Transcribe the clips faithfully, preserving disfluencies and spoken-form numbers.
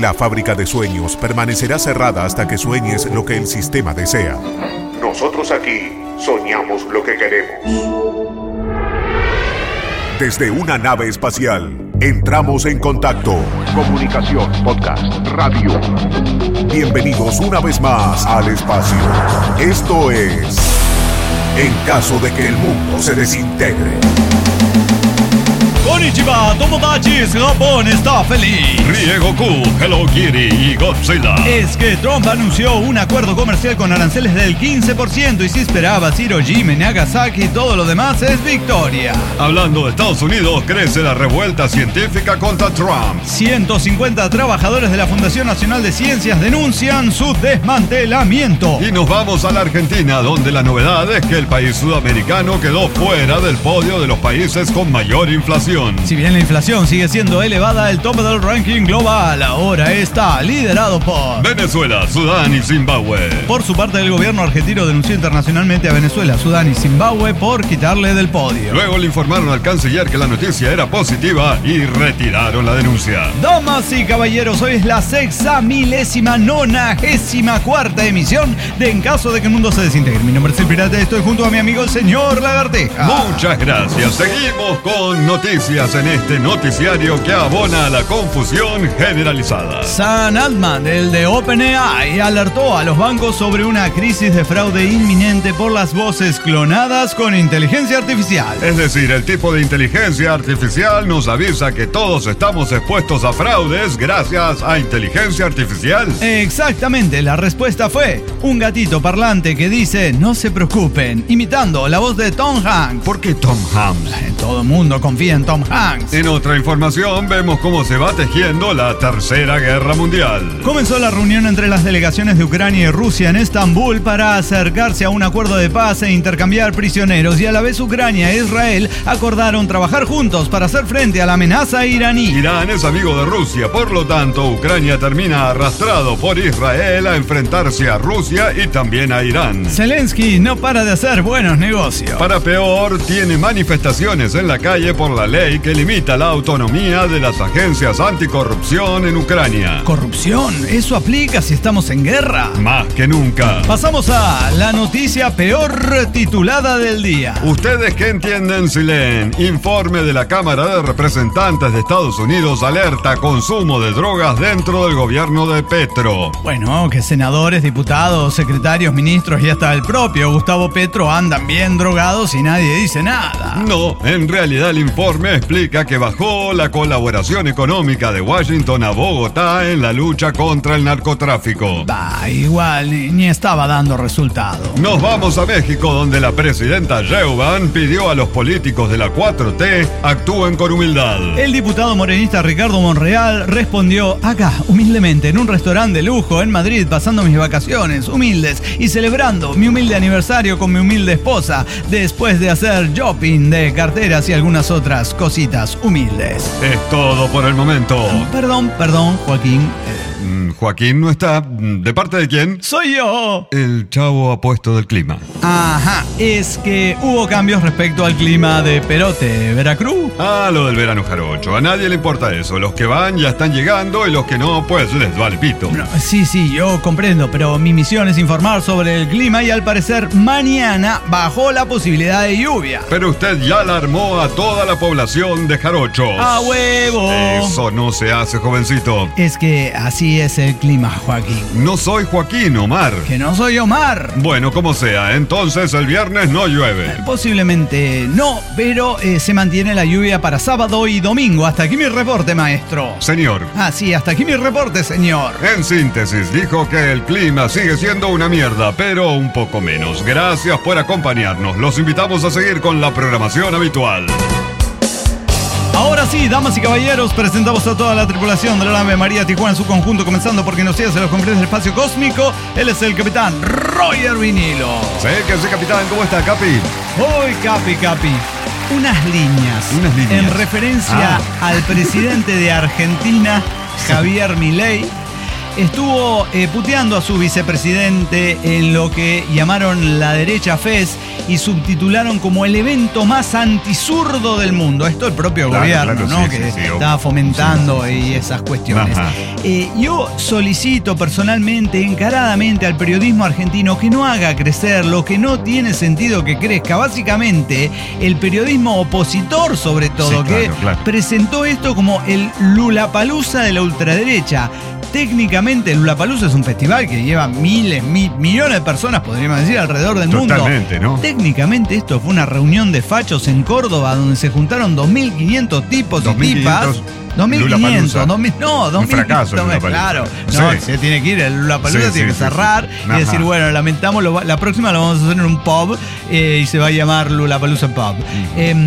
La fábrica de sueños permanecerá cerrada hasta que sueñes lo que el sistema desea. Nosotros aquí soñamos lo que queremos. Desde una nave espacial, entramos en contacto. Comunicación, podcast, radio. Bienvenidos una vez más al espacio. Esto es En caso de que el mundo se desintegre. Konnichiwa, Tomodachis, Japón está feliz. Rie Goku, Hello Kitty y Godzilla. Es que Trump anunció un acuerdo comercial con aranceles del quince por ciento y si esperabas Hiroshima, Nagasaki y todo lo demás es victoria. Hablando de Estados Unidos, crece la revuelta científica contra Trump. ciento cincuenta trabajadores de la Fundación Nacional de Ciencias denuncian su desmantelamiento. Y nos vamos a la Argentina, donde la novedad es que el país sudamericano quedó fuera del podio de los países con mayor inflación. Si bien la inflación sigue siendo elevada, el top del ranking global ahora está liderado por Venezuela, Sudán y Zimbabue. Por su parte, el gobierno argentino denunció internacionalmente a Venezuela, Sudán y Zimbabue por quitarle del podio. Luego le informaron al canciller que la noticia era positiva y retiraron la denuncia. Damas y caballeros, hoy es la sexamilésima nonagésima cuarta emisión de En caso de que el mundo se desintegre. Mi nombre es el Pirata y estoy junto a mi amigo el señor Lagarteja. Muchas gracias. Seguimos con noticias en este noticiario que abona a la confusión generalizada. Sam Altman, el de OpenAI, alertó a los bancos sobre una crisis de fraude inminente por las voces clonadas con inteligencia artificial. Es decir, el tipo de inteligencia artificial nos avisa que todos estamos expuestos a fraudes gracias a inteligencia artificial. Exactamente, la respuesta fue un gatito parlante que dice no se preocupen, imitando la voz de Tom Hanks. ¿Por qué Tom Hanks? Todo el mundo confía en Tom Hanks. En otra información vemos cómo se va tejiendo la Tercera Guerra Mundial. Comenzó la reunión entre las delegaciones de Ucrania y Rusia en Estambul para acercarse a un acuerdo de paz e intercambiar prisioneros, y a la vez Ucrania e Israel acordaron trabajar juntos para hacer frente a la amenaza iraní. Irán es amigo de Rusia, por lo tanto Ucrania termina arrastrado por Israel a enfrentarse a Rusia y también a Irán. Zelensky no para de hacer buenos negocios. Para peor, tiene manifestaciones en la calle por la ley que limita la autonomía de las agencias anticorrupción en Ucrania. ¿Corrupción? ¿Eso aplica si estamos en guerra? Más que nunca. Pasamos a la noticia peor titulada del día. ¿Ustedes qué entienden si leen? Informe de la Cámara de Representantes de Estados Unidos alerta consumo de drogas dentro del gobierno de Petro. Bueno, que senadores, diputados, secretarios, ministros y hasta el propio Gustavo Petro andan bien drogados y nadie dice nada. No, en realidad el informe explica que bajó la colaboración económica de Washington a Bogotá en la lucha contra el narcotráfico. Bah, igual ni, ni estaba dando resultado. Nos vamos a México, donde la presidenta Sheinbaum pidió a los políticos de la cuatro T actúen con humildad. El diputado morenista Ricardo Monreal respondió: acá, humildemente, en un restaurante de lujo en Madrid, pasando mis vacaciones humildes y celebrando mi humilde aniversario con mi humilde esposa, después de hacer shopping de carteras y algunas otras cositas humildes. Es todo por el momento. Perdón, perdón, Joaquín. Eh, Joaquín no está. ¿De parte de quién? ¡Soy yo! El chavo apuesto del clima. Ajá, es que hubo cambios respecto al clima de Perote, Veracruz. Ah, lo del verano jarocho. A nadie le importa eso. Los que van ya están llegando y los que no, pues les vale pito. No, sí, sí, yo comprendo, pero mi misión es informar sobre el clima y al parecer mañana bajó la posibilidad de lluvia. Pero usted ya alarmó a toda la población de jarochos. ¡A huevo! Eso no se hace, jovencito. Es que así es el clima, Joaquín. No soy Joaquín, Omar. Que no soy Omar. Bueno, como sea, entonces el viernes no llueve. Eh, posiblemente no, pero eh, se mantiene la lluvia para sábado y domingo. Hasta aquí mi reporte, maestro. Señor. Ah, sí, hasta aquí mi reporte, señor. En síntesis, dijo que el clima sigue siendo una mierda, pero un poco menos. Gracias por acompañarnos. Los invitamos a seguir con la programación habitual. Ahora sí, damas y caballeros, presentamos a toda la tripulación de la nave María Tijuana en su conjunto, comenzando porque nos sigue hacia los confines del espacio cósmico. Él es el capitán Roger Vinilo. Sí, que sí, capitán. ¿Cómo está, Capi? Hoy, Capi, Capi. Unas líneas. Unas líneas. En referencia ah. al presidente de Argentina, Javier Milei, estuvo eh, puteando a su vicepresidente en lo que llamaron la derecha Fez y subtitularon como el evento más antizurdo del mundo. Esto el propio claro, gobierno, claro, ¿no? Sí, que sí, sí, estaba fomentando sí, sí. y esas cuestiones. Eh, yo solicito personalmente, encaradamente al periodismo argentino que no haga crecer lo que no tiene sentido que crezca. Básicamente, el periodismo opositor, sobre todo, sí, claro, que claro. presentó esto como el Lulapalooza de la ultraderecha. Técnicamente, el Lulapalooza es un festival que lleva miles, mil, millones de personas, podríamos decir, alrededor del Totalmente, mundo. ¿no? Técnicamente, esto fue una reunión de fachos en Córdoba donde se juntaron dos mil quinientos tipos dos mil y tipas. dos mil quinientos, dos mil, no, dos mil, un fracaso, no, claro, no, sí. se tiene que ir, el Lulapalooza sí, tiene sí, que cerrar sí, sí. y decir, bueno, lamentamos, lo, la próxima lo vamos a hacer en un pub eh, y se va a llamar Lulapalooza Pub. Uh-huh. eh,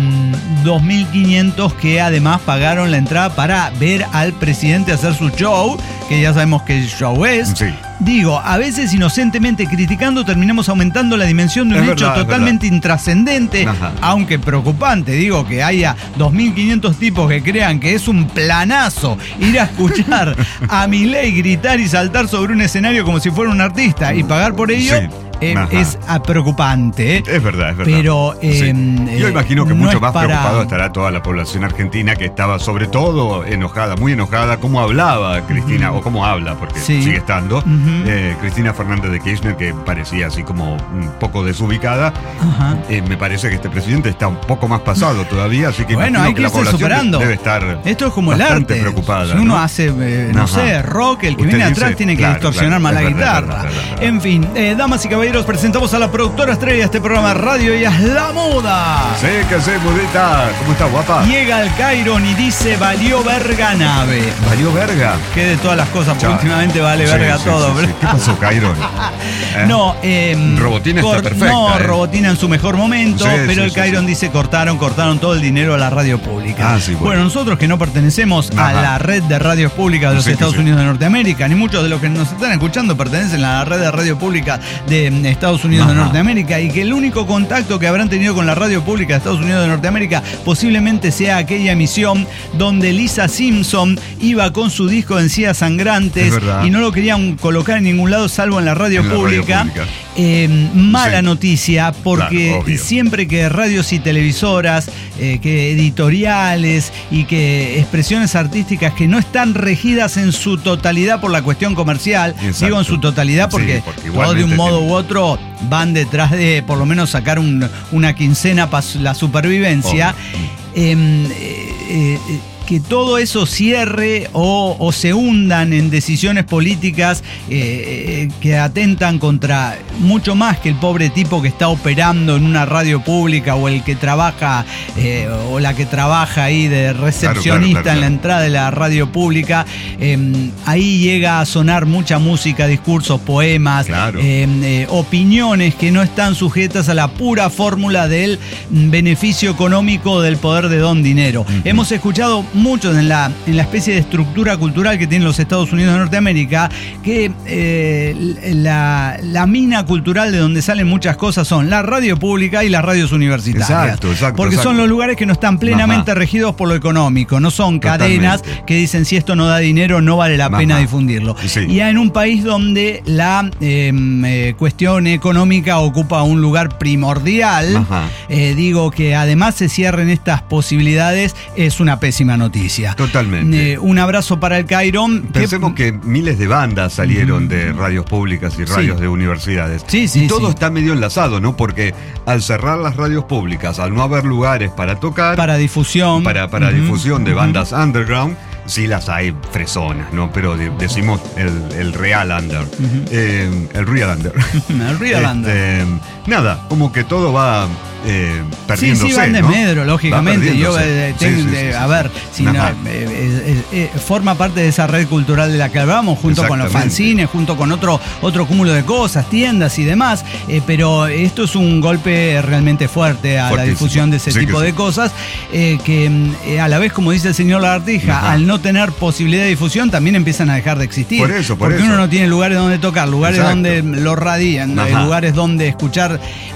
dos mil quinientos que además pagaron la entrada para ver al presidente hacer su show, que ya sabemos que el show es. Sí. Digo, a veces inocentemente criticando terminamos aumentando la dimensión de un es hecho verdad, totalmente intrascendente, aunque preocupante. Digo, que haya dos mil quinientos tipos que crean que es un planazo ir a escuchar a Milei gritar y saltar sobre un escenario como si fuera un artista y pagar por ello. Sí. Eh, es preocupante. ¿eh? Es verdad, es verdad. Pero eh, sí. Yo imagino que no mucho más para... preocupado estará toda la población argentina, que estaba sobre todo enojada, muy enojada, cómo hablaba Cristina, uh-huh. o cómo habla, porque sí. sigue estando, uh-huh. eh, Cristina Fernández de Kirchner, que parecía así como un poco desubicada. Uh-huh. Eh, me parece que este presidente está un poco más pasado todavía, así que bueno, imagino hay que, que la población superando. debe estar Esto es como el arte. preocupada. Si uno ¿no? hace, eh, no Ajá. sé, rock, el que Usted viene dice, atrás tiene que claro, distorsionar claro, más la verdad, guitarra. verdad, verdad, verdad. En fin, eh, damas y caballeros, presentamos a la productora estrella de este programa Radio y es la moda. Sí, que sí, mudita. ¿Cómo está, guapa? Llega al Cairon y dice, valió verga nave. ¿Valió verga? Que de todas las cosas, porque últimamente vale sí, verga sí, todo. Sí, sí. ¿Qué pasó, Cairon? ¿Eh? No, eh, Robotina cor- está perfecta. No, ¿eh? Robotina en su mejor momento, sí, pero sí, el sí, Cairon sí. dice, cortaron, cortaron todo el dinero a la radio pública. Ah, sí, bueno. bueno, nosotros que no pertenecemos Ajá. a la red de radios públicas de los sí, Estados sí. Unidos de Norteamérica, ni muchos de los que nos están escuchando pertenecen a la red de radio pública de Estados Unidos Ajá. de Norteamérica, y que el único contacto que habrán tenido con la radio pública de Estados Unidos de Norteamérica posiblemente sea aquella emisión donde Lisa Simpson iba con su disco de Encías Sangrantes y no lo querían colocar en ningún lado salvo en la radio, en la pública. radio pública. Eh, mala sí. noticia, porque claro, siempre que radios y televisoras, eh, que editoriales y que expresiones artísticas que no están regidas en su totalidad por la cuestión comercial, Exacto. digo en su totalidad porque, sí, porque todos de un modo tiene... u otro van detrás de por lo menos sacar un, una quincena para la supervivencia. Eh, eh, eh, que todo eso cierre o, o se hundan en decisiones políticas eh, que atentan contra mucho más que el pobre tipo que está operando en una radio pública o el que trabaja eh, o la que trabaja ahí de recepcionista claro, claro, claro, en la claro. entrada de la radio pública. Eh, ahí llega a sonar mucha música, discursos, poemas, claro. eh, eh, opiniones que no están sujetas a la pura fórmula del beneficio económico del poder de don dinero. Uh-huh. Hemos escuchado mucho en la, en la especie de estructura cultural que tienen los Estados Unidos de Norteamérica, que eh, la, la mina cultural de donde salen muchas cosas son la radio pública y las radios universitarias. Exacto, exacto. Porque exacto. son los lugares que no están plenamente Ajá. regidos por lo económico, no son cadenas Totalmente. que dicen si esto no da dinero no vale la Ajá. pena difundirlo. Sí. Y en un país donde la eh, eh, cuestión económica ocupa un lugar primordial, eh, digo que además se cierren estas posibilidades es una pésima noticia. Totalmente. Eh, un abrazo para el Cairon. Pensemos que... que miles de bandas salieron mm. de radios públicas y radios sí. de universidades. Sí, sí, y todo sí. está medio enlazado, ¿no? Porque al cerrar las radios públicas, al no haber lugares para tocar... Para difusión. Para, para uh-huh. difusión de bandas uh-huh. underground, sí las hay fresonas, ¿no? Pero de, decimos el, el real under. Uh-huh. Eh, el real under. el real este, under. Nada, como que todo va... Eh, perdiéndose, sí, sí, van de ¿no? medro, lógicamente. Yo, eh, tengo, sí, sí, sí, eh, sí, a ver, si no, eh, eh, eh, forma parte de esa red cultural de la que hablamos, junto con los fanzines, junto con otro, otro cúmulo de cosas, tiendas y demás. Eh, pero esto es un golpe realmente fuerte a Fuertísimo. la difusión de ese sí, tipo de sí. cosas, eh, que eh, a la vez, como dice el señor Lagartija, Ajá. al no tener posibilidad de difusión, también empiezan a dejar de existir. Por eso, por porque eso. uno no tiene lugares donde tocar, lugares Exacto. donde lo radian, eh, lugares donde escuchar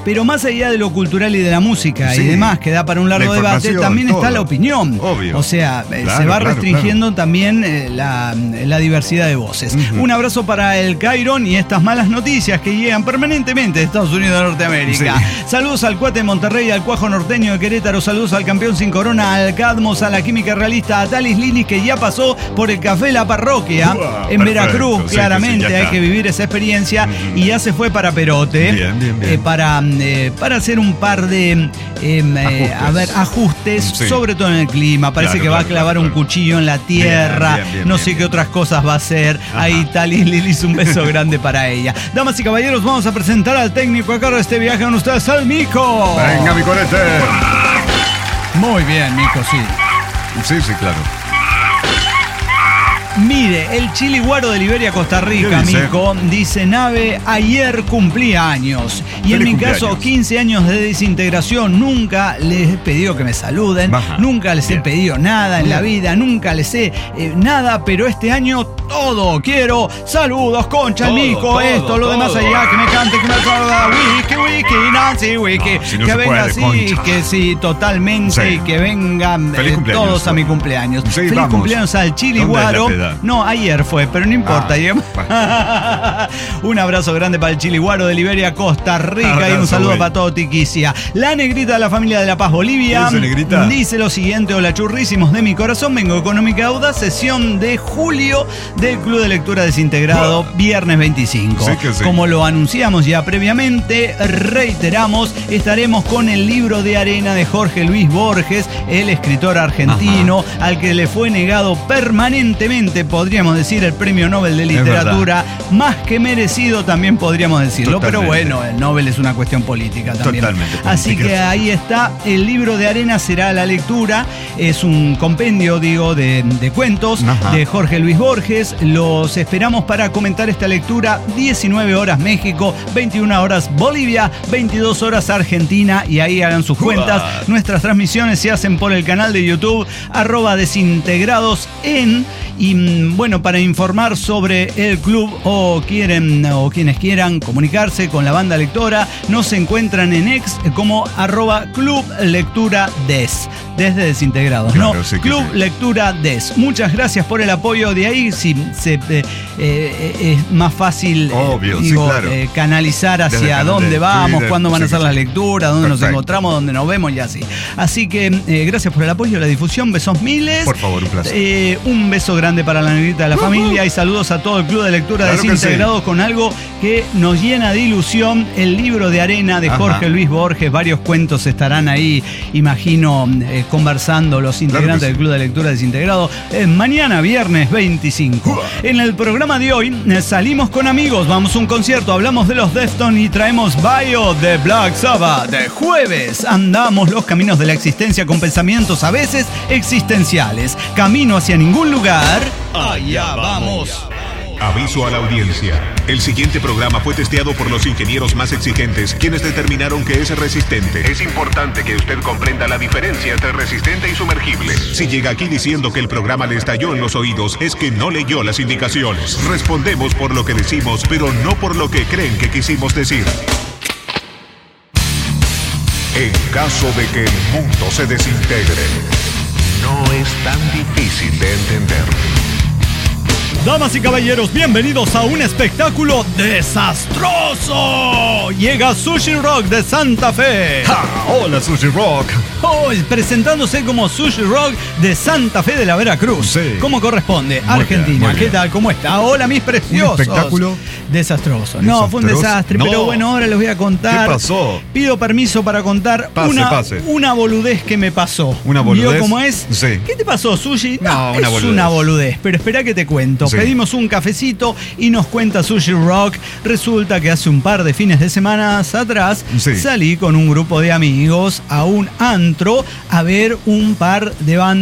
Pero más allá de lo cultural y de la música sí. y demás, que da para un largo debate, también todo. Está la opinión. Obvio. O sea, claro, se va claro, restringiendo claro. también eh, la, la diversidad de voces. Uh-huh. Un abrazo para el Cairon y estas malas noticias que llegan permanentemente de Estados Unidos de Norteamérica. Sí. Saludos al Cuate de Monterrey, al Cuajo Norteño de Querétaro, saludos al Campeón Sin Corona, al Cadmos, a la Química Realista, a Talis Lilis, que ya pasó por el Café La Parroquia wow, en perfecto. Veracruz, sí, claramente, sí, hay que vivir esa experiencia, uh-huh. y ya se fue para Perote, bien, bien, bien. Eh, para, eh, para hacer un par de eh, eh, a ver, ajustes, sí. sobre todo en el clima. Parece claro, que va claro, a clavar claro, un claro. cuchillo en la tierra, bien, bien, bien, no bien, sé bien. qué otras cosas va a hacer. Ajá. Ahí Talis Lilis, un beso grande para ella. Damas y caballeros, vamos a presentar al técnico a cargo de este viaje con ustedes, al Mico. Venga, mi corete. Muy bien, Mico, sí. Sí, sí, claro. Mire, el chiliguaro de Liberia, Costa Rica, dice? Mico, dice: Nave, ayer cumplí años. Y en mi cumpleaños. caso, quince años de desintegración. Nunca les he pedido que me saluden. Baja. Nunca les Bien. he pedido nada en Bien. la vida. Nunca les he eh, nada. Pero este año todo quiero. Saludos, concha, todo, Mico. Todo, esto, todo. lo demás allá. Que me cante, que me aplauda. Wiki, wiki, Nancy, wiki. No, si no que venga así, concha. que sí, totalmente. Sí. Y que vengan eh, todos a mi cumpleaños. Sí, Feliz vamos. cumpleaños al chiliguaro. No, ayer fue, pero no importa. Ah, bueno. Un abrazo grande para el chiliguaro de Liberia, Costa Rica, ah, y un saludo güey. para todo Tiquicia. La negrita de la familia de La Paz, Bolivia, dice, dice lo siguiente: hola churrísimos de mi corazón, vengo económica audaz, sesión de julio del Club de Lectura Desintegrado, oh. viernes veinticinco. Sí que sí. Como lo anunciamos ya previamente, reiteramos, estaremos con el libro de arena de Jorge Luis Borges, el escritor argentino, Ajá. al que le fue negado permanentemente, podríamos decir, el premio Nobel de Literatura, más que merecido también podríamos decirlo. Totalmente. Pero bueno, el Nobel es una cuestión política también. Totalmente. Así política. que ahí está, el libro de arena será la lectura, es un compendio, digo, de, de cuentos Ajá. de Jorge Luis Borges. Los esperamos para comentar esta lectura: diecinueve horas México, veintiuna horas Bolivia, veintidós horas Argentina, y ahí hagan sus cuentas. Uah. Nuestras transmisiones se hacen por el canal de YouTube, arroba desintegrados en. Y bueno, para informar sobre el club o quieren o quienes quieran comunicarse con la banda lectora, nos encuentran en ex como arroba Club Lectura Des, desde Desintegrados, claro, ¿no? Sí Club sí. Lectura Des. Muchas gracias por el apoyo. De ahí sí se, eh, eh, es más fácil Obvio, digo, sí, claro. eh, canalizar hacia dónde de, vamos, de, cuándo van sí, a ser sí, las lecturas, dónde Perfecto. nos encontramos, dónde nos vemos y así. Así que eh, gracias por el apoyo, la difusión, besos miles. Por favor, un placer. Eh, un beso grande para la negrita de la uh-huh. familia y saludos a todo el Club de Lectura claro Desintegrados sí. con algo que nos llena de ilusión: el libro de arena de Ajá. Jorge Luis Borges. Varios cuentos estarán ahí, imagino, eh, conversando los integrantes claro del Club de Lectura Desintegrado. Eh, mañana, viernes veinticinco. Uh-huh. En el programa de hoy eh, salimos con amigos, vamos a un concierto, hablamos de los Deftones y traemos Bio de Black Sabbath. De jueves andamos los caminos de la existencia con pensamientos a veces existenciales. Camino hacia ningún lugar. Allá vamos. Aviso a la audiencia. El siguiente programa fue testeado por los ingenieros más exigentes, quienes determinaron que es resistente. Es importante que usted comprenda la diferencia entre resistente y sumergible. Si llega aquí diciendo que el programa le estalló en los oídos, es que no leyó las indicaciones. Respondemos por lo que decimos, pero no por lo que creen que quisimos decir. En caso de que el mundo se desintegre, no es tan difícil de entender. Damas y caballeros, bienvenidos a un espectáculo desastroso. Llega Sushi Rock de Santa Fe. ¡Ja! Hola, Sushi Rock. Oh, presentándose como Sushi Rock de Santa Fe de la Veracruz. Sí. ¿Cómo corresponde? Muy Argentina. Bien, ¿Qué tal? ¿Cómo está? Hola, mis preciosos. Un espectáculo desastroso. No, fue un desastre, no. Pero bueno, ahora les voy a contar. ¿Qué pasó? Pido permiso para contar pase, una, pase. una boludez que me pasó. ¿Una boludez? ¿Vio cómo es? Sí. ¿Qué te pasó, Sushi? No, no una es boludez. una boludez, pero espera que te cuento. Sí. Pedimos un cafecito y nos cuenta Sushi Rock. Resulta que hace un par de fines de semana atrás sí. salí con un grupo de amigos a un antro a ver un par de bandas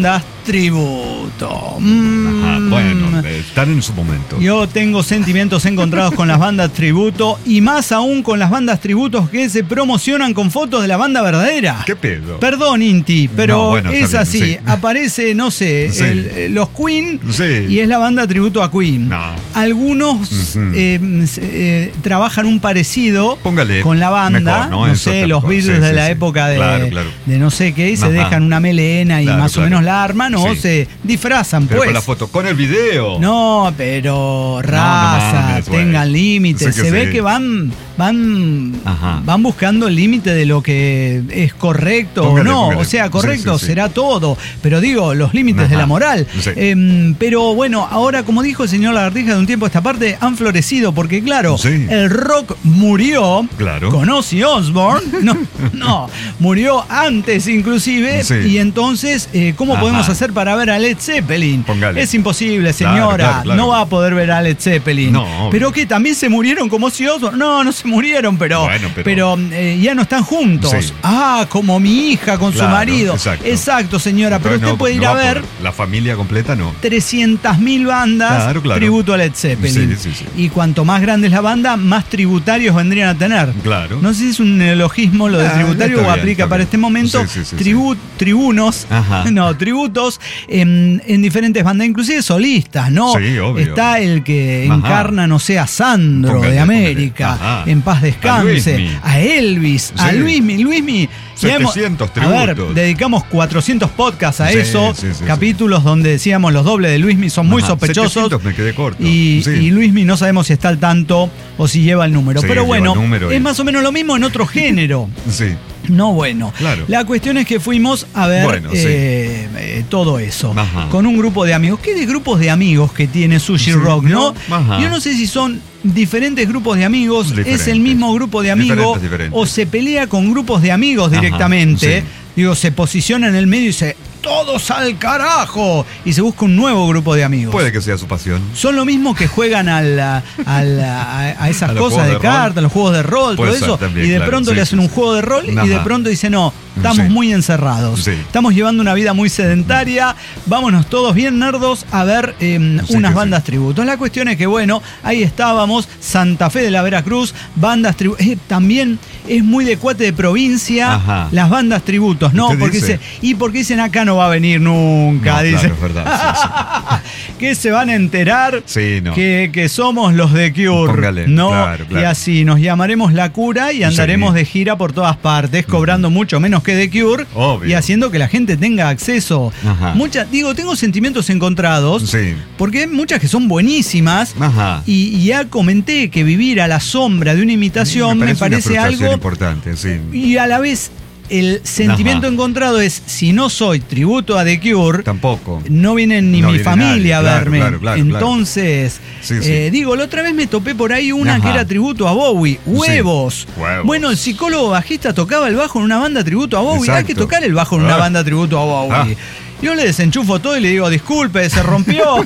tributo. Mm. Ajá, bueno, están en su momento. Yo tengo sentimientos encontrados con las bandas tributo y más aún con las bandas tributos que se promocionan con fotos de la banda verdadera. ¿Qué pedo? Perdón, Inti, pero no, bueno, es bien, así. Sí. Aparece, no sé, Sí. el, los Queen Sí. y es la banda tributo a Queen. No. Algunos uh-huh. eh, eh, trabajan un parecido Póngale con la banda. Mejor, ¿no? No Eso sé, los Beatles sí, de sí, la sí. época de, claro, claro. de no sé qué, y se Ajá. dejan una melena y claro, más claro. o menos la arman o Sí. se disfrazan, pero pues. con la foto, con el video. No, pero raza, No, no mames, tengan límites. Sí que se ve sí. que van, van, Ajá. van buscando el límite de lo que es correcto Póngale, o no. póngale. O sea, correcto Sí, sí, sí. será todo. Pero digo, los límites Ajá. de la moral. Sí. Eh, pero bueno, ahora, como dijo el señor Lagartija de un tiempo a esta parte, han florecido. Porque claro, Sí. el rock murió Claro. con Ozzy Osbourne. No, no, murió antes inclusive. Sí. Y entonces, eh, ¿cómo Ajá. podemos hacer para ver a Led Zeppelin? Póngale. Es imposible, señora. Claro, claro, claro. No va a poder ver a Led Zeppelin. No, obvio. ¿Pero qué? ¿También se murieron como Ozzy Osbourne? No, no se murieron, pero, Bueno, pero- pero eh, ya no están juntos. Sí. Ah, como mi hija con Claro, su marido. exacto. Exacto, señora. Pero Entonces, usted no, puede ir no a va ver poder. La familia completa no. trescientas mil bandas Claro, claro. tributo a Led Zeppelin. Sí, sí, sí. Y cuanto más grande es la banda, más tributarios vendrían a tener. Claro. No sé si es un neologismo lo de Ah, tributario está o bien, aplica está para bien. este momento. Sí, sí, sí, Tribu- Tribunos, Ajá. no, tributos en, en diferentes bandas, inclusive solistas, ¿no? Sí, obvio. Está el que Ajá. encarna, no sé, a Sandro Póngale, de América, póngale. Ajá. en paz descanse, A Luismi. a Elvis, a Sí. Luismi, Luismi. ya hemos- setecientos A ver, tributos. dedicamos cuatrocientos podcasts a Sí, eso, sí, sí, capítulos donde decíamos los dobles de Luismi son muy Ajá, sospechosos. setecientos me quedé corto. Y, Sí. y Luismi no sabemos si está al tanto o si lleva el número. Sí, Pero lleva bueno, el número es y- más o menos lo mismo en otro género. Sí. No bueno. Claro. La cuestión es que fuimos a ver Bueno, sí. eh, eh, todo eso. Ajá. Con un grupo de amigos. ¿Qué de grupos de amigos que tiene Sushi Sí, Rock, no? ¿no? Ajá. Yo no sé si son diferentes grupos de amigos, Diferentes. es el mismo grupo de amigos, Diferentes, diferentes. o se pelea con grupos de amigos Ajá, directamente. sí. Digo, se posiciona en el medio y dice, ¡todos al carajo! Y se busca un nuevo grupo de amigos. Puede que sea su pasión. Son lo mismo que juegan al, a, al- a- a esas A los cosas juegos de, de cartas, rol. los juegos de rol, Puede todo ser eso. también, y de claro. pronto Sí, le hacen sí, un sí. juego de rol y de Ajá. pronto dicen, no, estamos Sí. muy encerrados. Sí. Estamos llevando una vida muy sedentaria. Vámonos todos bien nerdos a ver eh, Sí, unas que bandas sí. tributos. La cuestión es que, bueno, ahí estábamos, Santa Fe de la Veracruz, bandas tributos. Eh, también es muy de cuate de provincia, Ajá. las bandas tributos, ¿no? ¿Usted Porque dice? dice, y porque dicen acá no va a venir nunca, No, dice. claro, es verdad. que se van a enterar Sí, sí. no. que, que somos los de Cure, Póngale, ¿no? claro, claro. Y así nos llamaremos La Cura y andaremos Sí. de gira por todas partes, cobrando mucho menos que de Cure Obvio. y haciendo que la gente tenga acceso. Ajá. Muchas, digo, tengo sentimientos encontrados, Sí. porque hay muchas que son buenísimas. Ajá. Y, y ya comenté que vivir a la sombra de una imitación me parece, una frustración algo importante, sí. y a la vez el sentimiento Ajá. encontrado es, si no soy tributo a The Cure, Tampoco. no vienen ni No mi viene familia nadie, a claro, verme. claro, claro, Entonces, Sí, sí. eh, digo, la otra vez me topé por ahí una Ajá. que era tributo a Bowie. ¡Huevos! Huevos. Bueno, el psicólogo bajista tocaba el bajo en una banda tributo a Bowie. Hay que Exacto. tocar el bajo en una Ah. banda tributo a Bowie. Yo le desenchufo todo y le digo, disculpe, se rompió.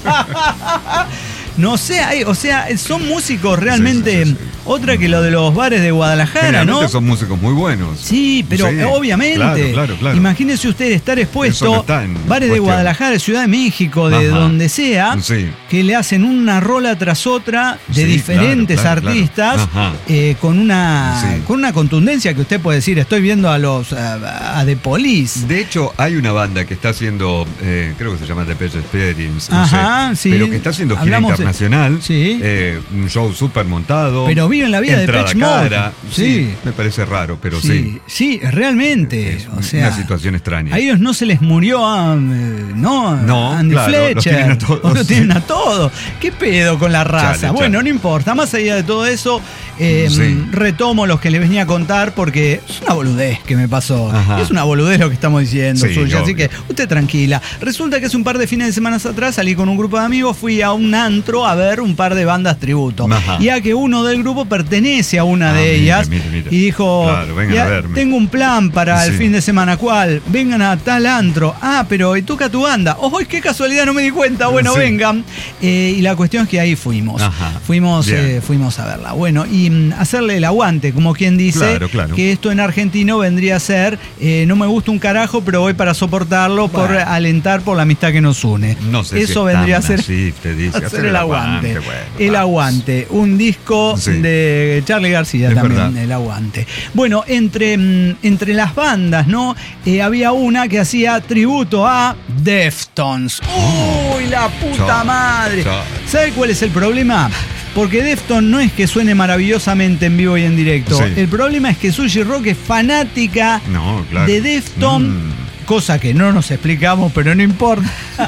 No sé, hay- o sea, son músicos realmente. Sí, sí, sí, sí. Otra que lo de los bares de Guadalajara, Generalmente ¿no? son músicos muy buenos. Sí, pero Sí, obviamente. Claro, claro, claro. Imagínese usted estar Eso expuesto no está en bares de cuestión. Guadalajara, Ciudad de México, de Ajá. donde sea, Sí. que le hacen una rola tras otra de Sí, diferentes claro, claro, artistas claro. Ajá. eh, con una Sí. con una contundencia que usted puede decir, estoy viendo a los a, a The Police. De hecho, hay una banda que está haciendo, eh, creo que se llama The Depeche Experience, no Ajá, sé, sí. pero que está haciendo gira Hablamos de- internacional, Sí. eh, un show súper montado. Pero viven la vida de entrada Depeche Mode. cara. Sí. Sí, me parece raro, pero sí. Sí, sí, realmente. Es o sea, una situación extraña. a ellos no se les murió a, eh, no, No, Andy claro, los Fletcher. tienen a todos. O los tienen a todos. ¿Qué pedo con la raza? Chale, bueno, chale. no importa. Más allá de todo eso, eh, Sí. retomo los que les venía a contar porque es una boludez que me pasó. Ajá. Es una boludez lo que estamos diciendo, Sí, suya. Así obvio. que usted tranquila. Resulta que hace un par de fines de semana atrás salí con un grupo de amigos, fui a un antro a ver un par de bandas tributo. Ajá. Y a que uno del grupo tipo pertenece a una ah, de mira, ellas mira, mira. y dijo, claro, vengan a verme. Tengo un plan para sí. el fin de semana, ¿cuál? Vengan a tal antro. Ah, pero y toca tu banda. ¡Oh, qué casualidad! No me di cuenta. Bueno, sí. vengan. Eh, y la cuestión es que ahí fuimos. Ajá. Fuimos, eh, fuimos a verla. Bueno, y mm, hacerle el aguante, como quien dice, claro, claro. que esto en argentino vendría a ser, eh, no me gusta un carajo, pero voy para soportarlo, bueno. por alentar por la amistad que nos une. No sé Eso si vendría a ser así, te dice, hacer, hacer el aguante. aguante bueno, el vamos. aguante. Un disco sí. de Charly García es también, verdad. El aguante. Bueno, entre, entre las bandas, ¿no? Eh, había una que hacía tributo a Deftones. ¡Uy, la puta chao, madre! Chao. ¿Sabe cuál es el problema? Porque Deftones no es que suene maravillosamente en vivo y en directo. Sí. El problema es que Sushi Rock es fanática no, claro. de Deftones, mm. cosa que no nos explicamos, pero no importa.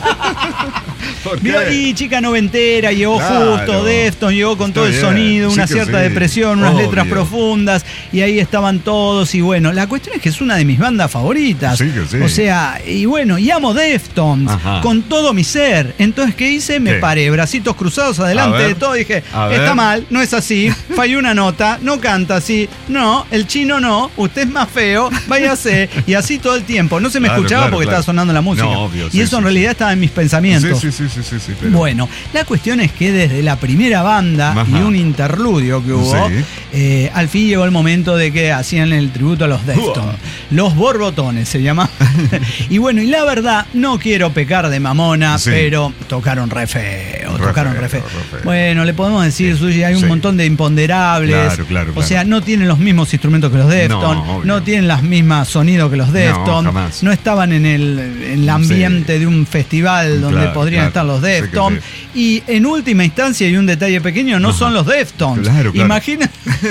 Y chica noventera, llegó claro. justo, Deftones, llegó con Está todo el bien. sonido, sí una cierta sí. depresión, unas Obvio. letras profundas, y ahí estaban todos, y bueno, la cuestión es que es una de mis bandas favoritas. Sí, sí. O sea, y bueno, y amo Deftones Ajá. con todo mi ser. Entonces, ¿qué hice? Me ¿Qué? paré, bracitos cruzados adelante de todo, y dije, está mal, no es así, falló una nota, no canta así, no, el chino no, usted es más feo, váyase, y así todo el tiempo. No se me claro, escuchaba claro, porque claro. estaba sonando la música. No, obvio, sí, y eso sí, en realidad sí. estaba en mis pensamientos. Sí, sí, sí. Sí, sí, sí, pero... Bueno, la cuestión es que desde la primera banda Ajá. y un interludio que hubo, sí. eh, al fin llegó el momento de que hacían el tributo a los Deftones. Los borbotones se llama. Y bueno, y la verdad, no quiero pecar de mamona, sí. pero tocaron re feo, re tocaron feo, re feo. Re feo. Bueno, le podemos decir, sí. Sushi, hay un sí. montón de imponderables. Claro, claro, claro. O sea, no tienen los mismos instrumentos que los Deftones, no, no tienen las mismas sonidos que los Deftones, no, no estaban en el, en el ambiente sí. de un festival donde claro, podrían claro. estar los Deftones. Sí sí. Y en última instancia, y un detalle pequeño, no Ajá. son los Deftones. Claro, claro. Imagina.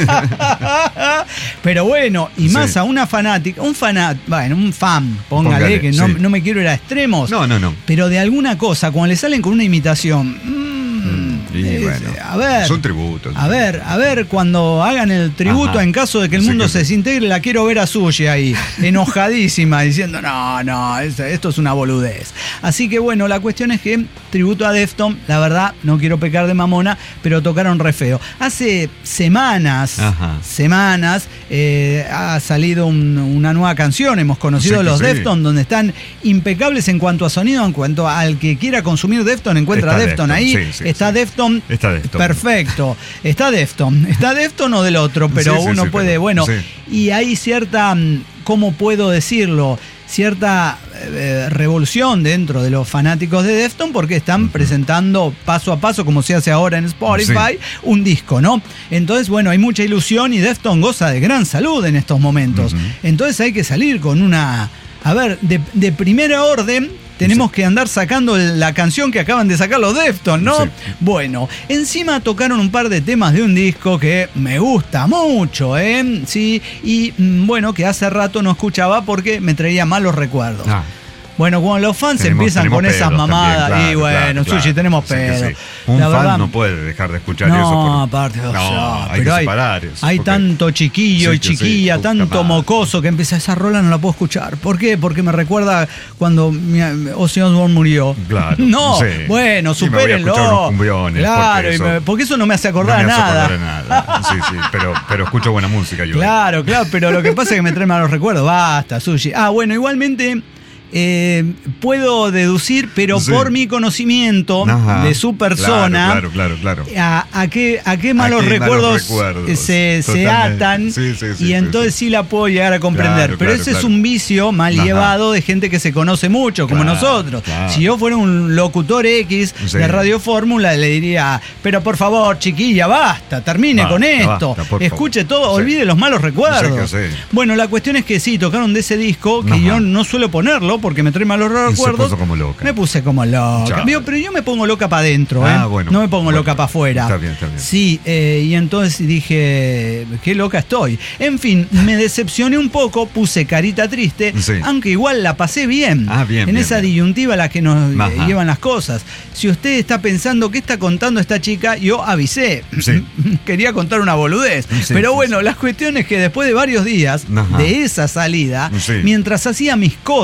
Pero bueno, y más sí. a una fanática, un fanat, bueno, un fan, póngale, póngale que no, sí. no me quiero ir a extremos. No, no, no. Pero de alguna cosa, cuando le salen con una imitación. Mmm, Y es, bueno, a ver, son tributos. A ver, a ver, cuando hagan el tributo, Ajá. en caso de que el mundo sí que... se desintegre, la quiero ver a Sushi ahí, enojadísima, diciendo, no, no, esto es una boludez. Así que bueno, la cuestión es que tributo a Deftones, la verdad, no quiero pecar de mamona, pero tocaron re feo. Hace semanas, Ajá. semanas, eh, ha salido un, una nueva canción, hemos conocido sí los sí. Deftones, donde están impecables en cuanto a sonido, en cuanto al que quiera consumir Deftones, encuentra Deftones ahí, sí, sí, está sí. Deftones. Está Deftones. Perfecto. Está Deftones. Está Deftones o del otro, pero sí, sí, uno sí, puede, pero, bueno, sí. y hay cierta, ¿cómo puedo decirlo? Cierta eh, revolución dentro de los fanáticos de Deftones porque están uh-huh. presentando paso a paso, como se hace ahora en Spotify, sí. un disco, ¿no? Entonces, bueno, hay mucha ilusión y Deftones goza de gran salud en estos momentos. Uh-huh. Entonces hay que salir con una, a ver, de, de primera orden. Tenemos sí. que andar sacando la canción que acaban de sacar los Deftones, ¿no? Sí. Bueno, encima tocaron un par de temas de un disco que me gusta mucho, ¿eh? Sí, y bueno, que hace rato no escuchaba porque me traía malos recuerdos. Ah. Bueno, cuando los fans tenemos, empiezan tenemos con esas mamadas, también, claro, y bueno, claro, Sushi, claro, tenemos pedo. Sí, sí. Un la fan verdad, no puede dejar de escuchar no, eso. No, aparte, o sea, no, hay pero que separar hay, eso. Hay tanto chiquillo sí, y chiquilla, sí, tanto capaz. mocoso que empieza esa rola, no la puedo escuchar. ¿Por qué? Porque me recuerda cuando mi, Ozzy Osbourne murió. Claro. No, sí. bueno, supérenlo. Claro, porque eso, me, porque eso no me hace acordar no me hace nada. Acordar nada. Sí, sí, pero, pero escucho buena música yo. Claro, claro, pero lo que pasa es que me trae malos recuerdos. Basta, Sushi. Ah, bueno, igualmente. Eh, puedo deducir, pero sí. por mi conocimiento Ajá, de su persona, claro, claro, claro, claro. A, a, qué, a qué malos ¿A qué recuerdos, malos recuerdos se, se atan sí, sí, sí, y entonces sí, sí. sí la puedo llegar a comprender. Claro, pero claro, ese claro. es un vicio mal Ajá. llevado de gente que se conoce mucho, como claro, nosotros. Claro. Si yo fuera un locutor X sí. de Radio Fórmula, le diría, pero por favor, chiquilla, basta, termine basta, con esto, basta, escuche todo, sí. olvide los malos recuerdos. Sí, sí. Bueno, la cuestión es que sí, tocaron de ese disco, que Ajá. yo no suelo ponerlo, porque me trae malos recuerdos. Se como loca. Me puse como loca. Digo, pero yo me pongo loca para adentro, ah, ¿eh? Bueno, no me pongo bueno, loca para afuera. Está bien, está bien. Sí, eh, y entonces dije, qué loca estoy. En fin, me decepcioné un poco, puse carita triste, sí. aunque igual la pasé bien. Ah, bien. En bien, esa bien. disyuntiva a la que nos Ajá. llevan las cosas. Si usted está pensando qué está contando esta chica, yo avisé. Sí. Quería contar una boludez. Sí, pero sí, bueno, sí. las cuestiones que después de varios días Ajá. de esa salida, sí. mientras hacía mis cosas,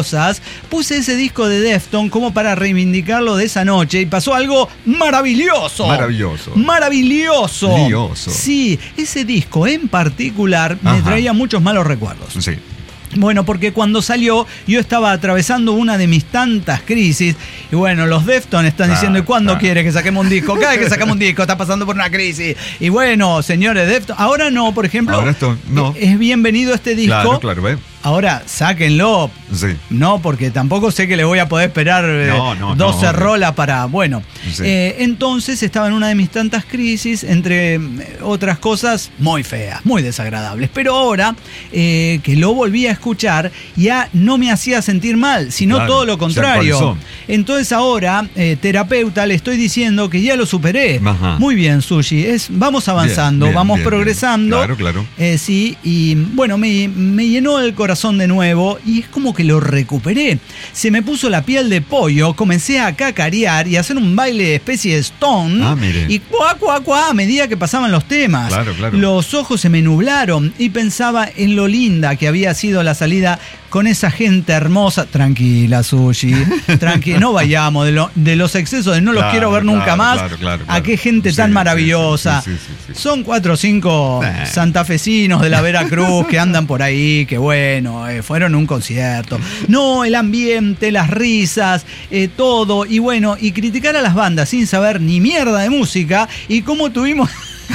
puse ese disco de Deftones como para reivindicarlo de esa noche y pasó algo maravilloso. Maravilloso. Maravilloso. Lioso. Sí, ese disco en particular me Ajá. traía muchos malos recuerdos. Sí. Bueno, porque cuando salió yo estaba atravesando una de mis tantas crisis y bueno, los Deftones están claro, diciendo ¿y cuándo claro. quiere que saquemos un disco? Cada vez que sacamos un disco está pasando por una crisis. Y bueno, señores Deftones, ahora no, por ejemplo, ahora esto, no. es bienvenido este disco. Claro, claro, ¿eh? Ahora, sáquenlo. Sí. No, porque tampoco sé que le voy a poder esperar eh, no, no, doce no, rolas para... Bueno, sí. eh, entonces estaba en una de mis tantas crisis, entre otras cosas muy feas, muy desagradables. Pero ahora eh, que lo volví a escuchar, ya no me hacía sentir mal, sino claro, todo lo contrario. Entonces ahora, eh, terapeuta, le estoy diciendo que ya lo superé. Ajá. Muy bien, Sushi. Es, vamos avanzando, bien, bien, vamos bien, progresando. Bien. Claro, claro. Eh, sí, y bueno, me, me llenó el corazón de nuevo y es como que lo recuperé. Se me puso la piel de pollo, comencé a cacarear y a hacer un baile de especie de Stone. Ah, mire. Y cuá, cuá, cuá a medida que pasaban los temas. Claro, claro. Los ojos se me nublaron y pensaba en lo linda que había sido la salida con esa gente hermosa. Tranquila, Sushi. Tranquila, no vayamos de, lo, de los excesos de no los claro, quiero ver nunca claro, más. Claro, claro, claro. A qué gente sí, tan maravillosa. Sí, sí, sí, sí, sí. Son cuatro o cinco eh. santafesinos de la Veracruz que andan por ahí, que bueno, eh, fueron a un concierto. No, el ambiente, las risas, eh, todo. Y bueno, y criticar a las bandas sin saber ni mierda de música. Y cómo tuvimos...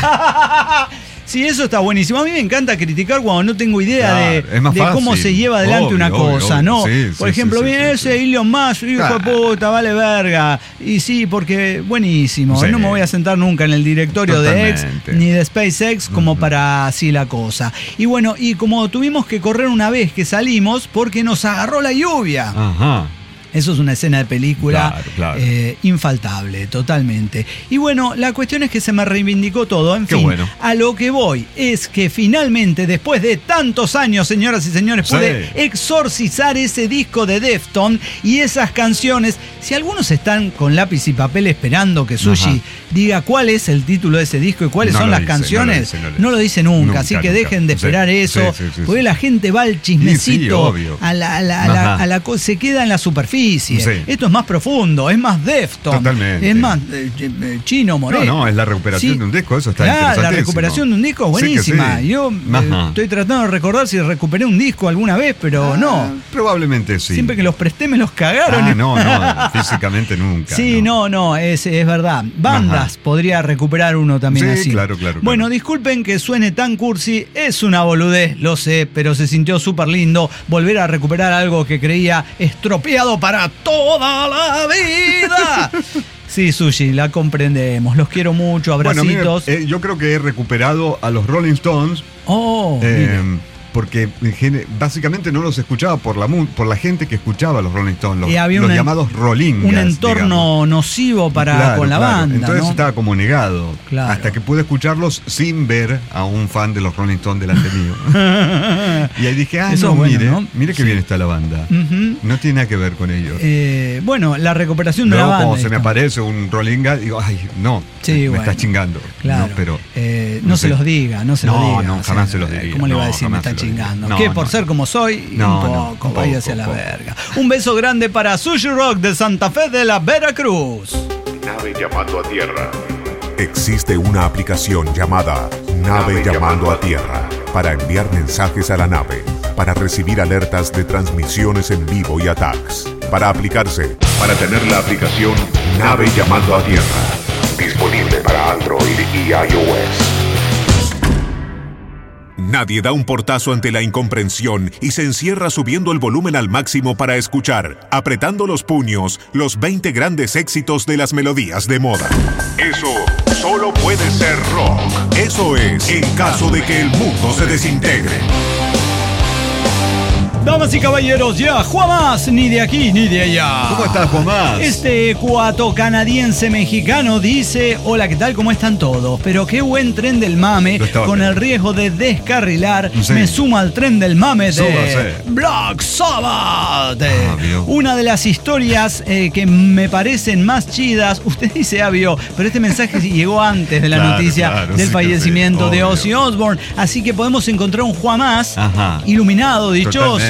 Sí, eso está buenísimo. A mí me encanta criticar cuando no tengo idea claro, de, de cómo se lleva adelante obvio, una cosa, obvio, obvio. ¿no? Sí, Por sí, ejemplo, sí, viene sí, ese sí. Elon Musk, hijo claro. de puta, vale verga. Y sí, porque buenísimo. Sí. No me voy a sentar nunca en el directorio Totalmente. de X ni de SpaceX como uh-huh. para así la cosa. Y bueno, y como tuvimos que correr una vez que salimos porque nos agarró la lluvia. Ajá. Eso es una escena de película claro, claro. Eh, infaltable, totalmente. Y bueno, la cuestión es que se me reivindicó todo. En Qué fin, bueno. a lo que voy es que finalmente, después de tantos años, señoras y señores, sí. pude exorcizar ese disco de Deftones y esas canciones. Si algunos están con lápiz y papel esperando que Sushi Ajá. diga cuál es el título de ese disco y cuáles no son las dice, canciones, no lo, dice, no, lo, no lo dice nunca. nunca así que nunca. dejen de esperar sí, eso, sí, sí, sí, porque sí. la gente va al chismecito, sí, sí, a la, a la, a la, a la, se queda en la superficie. Sí. Esto es más profundo, es más Deftones. Totalmente. Es más eh, Chino Moreno. No, no, es la recuperación sí. de un disco, eso está claro, interesantísimo. La recuperación de un disco es buenísima. Sí sí. Yo eh, estoy tratando de recordar si recuperé un disco alguna vez, pero ah, no. Probablemente sí. Siempre que los presté me los cagaron. Ah, no, no, físicamente nunca. Sí, no, no, no es, es verdad. Bandas Ajá. podría recuperar uno también sí, así. Claro, claro, claro. Bueno, disculpen que suene tan cursi, es una boludez, lo sé, pero se sintió súper lindo volver a recuperar algo que creía estropeado para toda la vida. Sí, Sushi, la comprendemos. Los quiero mucho, abracitos. Bueno, mire, eh, yo creo que he recuperado a los Rolling Stones. Oh, eh, porque básicamente no los escuchaba por la por la gente que escuchaba a los Rolling Stones, los, los una, llamados rollingas. Un entorno digamos. nocivo para claro, con la claro. banda. Entonces ¿no? estaba como negado. Claro. Hasta que pude escucharlos sin ver a un fan de los Rolling Stones delante mío. Y ahí dije, ah, Eso no, bueno, mire, ¿no? mire qué sí. bien está la banda. Uh-huh. No tiene nada que ver con ellos. Eh, bueno, la recuperación Luego, de la banda. Cuando se me aparece un rollinga, digo, ay, no, sí, me bueno, está chingando. Claro. No, pero, eh, no, no se los diga, no se no, los diga. No, no, jamás se los diría. ¿Cómo le va a no, decir me está chingando? No, ¿Qué? No, por no, ser como soy, no, un poco, no, váyase a la poco. verga. Un beso grande para Sushi Rock de Santa Fe de la Veracruz. Nave llamando a tierra. Existe una aplicación llamada Nave, nave llamando a tierra para enviar mensajes a la nave, para recibir alertas de transmisiones en vivo y attacks, para aplicarse, para tener la aplicación Nave llamando a tierra, disponible para Android y iOS. Nadie da un portazo ante la incomprensión y se encierra subiendo el volumen al máximo para escuchar, apretando los puños, los veinte grandes éxitos de las melodías de moda. Eso solo puede ser rock. Eso es en caso de que el mundo se desintegre. Damas y caballeros, ya Juamás, ni de aquí ni de allá. ¿Cómo estás, Juamás? Este cuato canadiense mexicano dice: hola, ¿qué tal? ¿Cómo están todos? Pero qué buen tren del mame, con el riesgo de descarrilar, sí. me suma al tren del mame de Súbase. Black Sabbath. Ah, una de las historias eh, que me parecen más chidas, usted dice, ah, vio, pero este mensaje llegó antes de la claro, noticia claro, del sí fallecimiento sí, de Ozzy Osbourne, así que podemos encontrar un Juamás Ajá. iluminado, dichoso,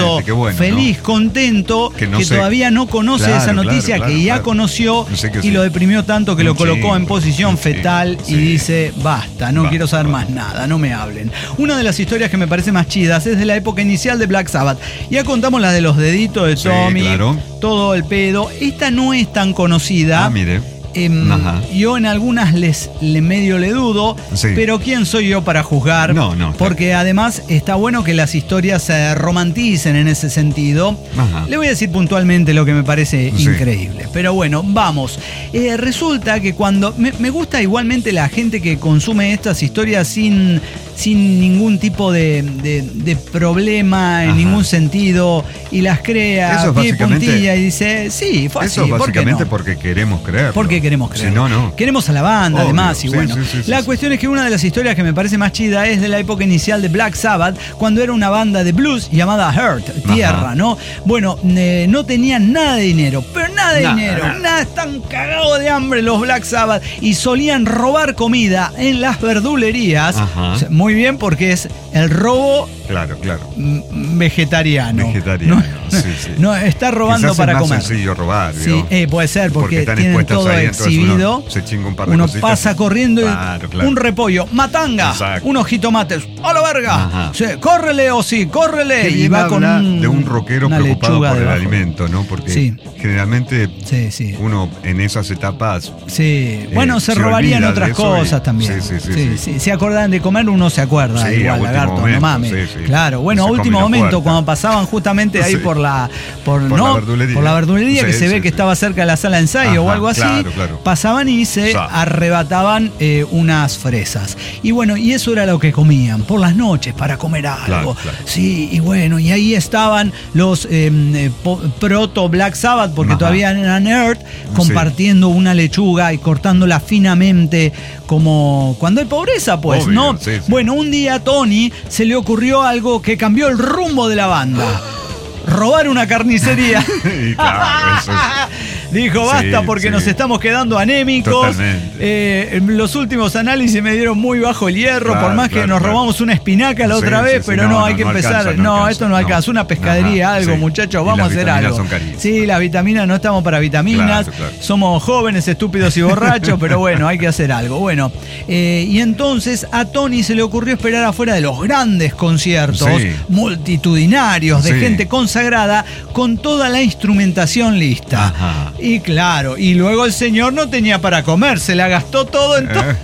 puso bueno, feliz, ¿no? contento, que, no que sé. todavía no conoce claro, esa noticia, claro, claro, que ya claro. conoció no sé y sí. lo deprimió tanto que un lo colocó chingo, en posición fetal sí, y sí. dice, basta, no basta, quiero saber basta. más nada, no me hablen. Una de las historias que me parece más chidas es de la época inicial de Black Sabbath. Ya contamos la de los deditos de Tommy, sí, claro. todo el pedo. Esta no es tan conocida. Ah, mire. Eh, yo en algunas les le medio le dudo, sí. pero ¿quién soy yo para juzgar? No, no. Porque claro. además está bueno que las historias se romanticen en ese sentido. Ajá. Le voy a decir puntualmente lo que me parece sí. increíble. Pero bueno, vamos. Eh, resulta que cuando... Me, me gusta igualmente la gente que consume estas historias sin, sin ningún tipo de, de, de problema en Ajá. ningún sentido y las crea eso a pie y puntilla y dice, sí, fue eso así. Eso básicamente ¿por qué no? porque queremos creerlo. Porque queremos creer. Si no, no. Queremos a la banda, Obvio. además, y sí, bueno. Sí, sí, sí, la sí, cuestión sí. es que una de las historias que me parece más chida es de la época inicial de Black Sabbath, cuando era una banda de blues llamada Hurt, Tierra, Ajá. ¿no? Bueno, eh, no tenían nada de dinero, pero nada de nada, dinero, nada. nada, están cagados de hambre los Black Sabbath y solían robar comida en las verdulerías. O sea, muy bien, porque es el robo claro, claro. vegetariano. Vegetariano, no, sí, sí. No, está robando Quizás para es más comer. sencillo robar, sí, eh, puede ser, porque, porque tienen todo ahí, exhibido. Uno, se chinga un par de uno cositas. pasa corriendo claro, claro. un repollo, matanga, Exacto. unos jitomates, ¡a la verga! Sí, córrele o sí, córrele. Y va con un, de un rockero preocupado por el alimento, ¿no? Porque sí. generalmente sí, sí. uno en esas etapas. Sí, bueno, eh, se, se robarían otras cosas y, también. Sí, sí, sí, sí, sí. sí. Si acordan de comer, uno se acuerda. Sí, igual, lagarto, momento, no mames. Sí, sí. Claro, bueno, a último momento, puerta. cuando pasaban justamente ahí sí. por la por, por no la verdulería, por la verdulería sí, que se sí, ve sí. que estaba cerca de la sala de ensayo Ajá, o algo así, claro, claro. pasaban y se o sea. arrebataban eh, unas fresas. Y bueno, y eso era lo que comían por las noches para comer algo. Claro, claro. Sí, y bueno, y ahí estaban los eh, proto Black Sabbath, porque Ajá. todavía eran Earth, compartiendo sí. una lechuga y cortándola finamente, como cuando hay pobreza, pues, Obvio, ¿no? Sí, sí. Bueno, un día a Tony se le ocurrió algo que cambió el rumbo de la banda. Robar una carnicería. Y claro, eso es... Dijo, basta sí, porque sí. nos estamos quedando anémicos. Eh, los últimos análisis me dieron muy bajo el hierro, claro, por más claro, que nos claro. robamos una espinaca la otra sí, vez, sí, pero sí, no, no, hay no, que no empezar. Alcanza, no, no alcanza, esto no alcanza. No. Una pescadería, Ajá, algo, sí. muchachos, vamos a hacer algo. Son sí, las vitaminas no estamos para vitaminas. Claro, claro. Somos jóvenes, estúpidos y borrachos, pero bueno, hay que hacer algo. Bueno, eh, y entonces a Tony se le ocurrió esperar afuera de los grandes conciertos sí. multitudinarios de sí. gente consagrada con toda la instrumentación lista. Ajá. Y claro, y luego el señor no tenía para comer, se la gastó todo en todo.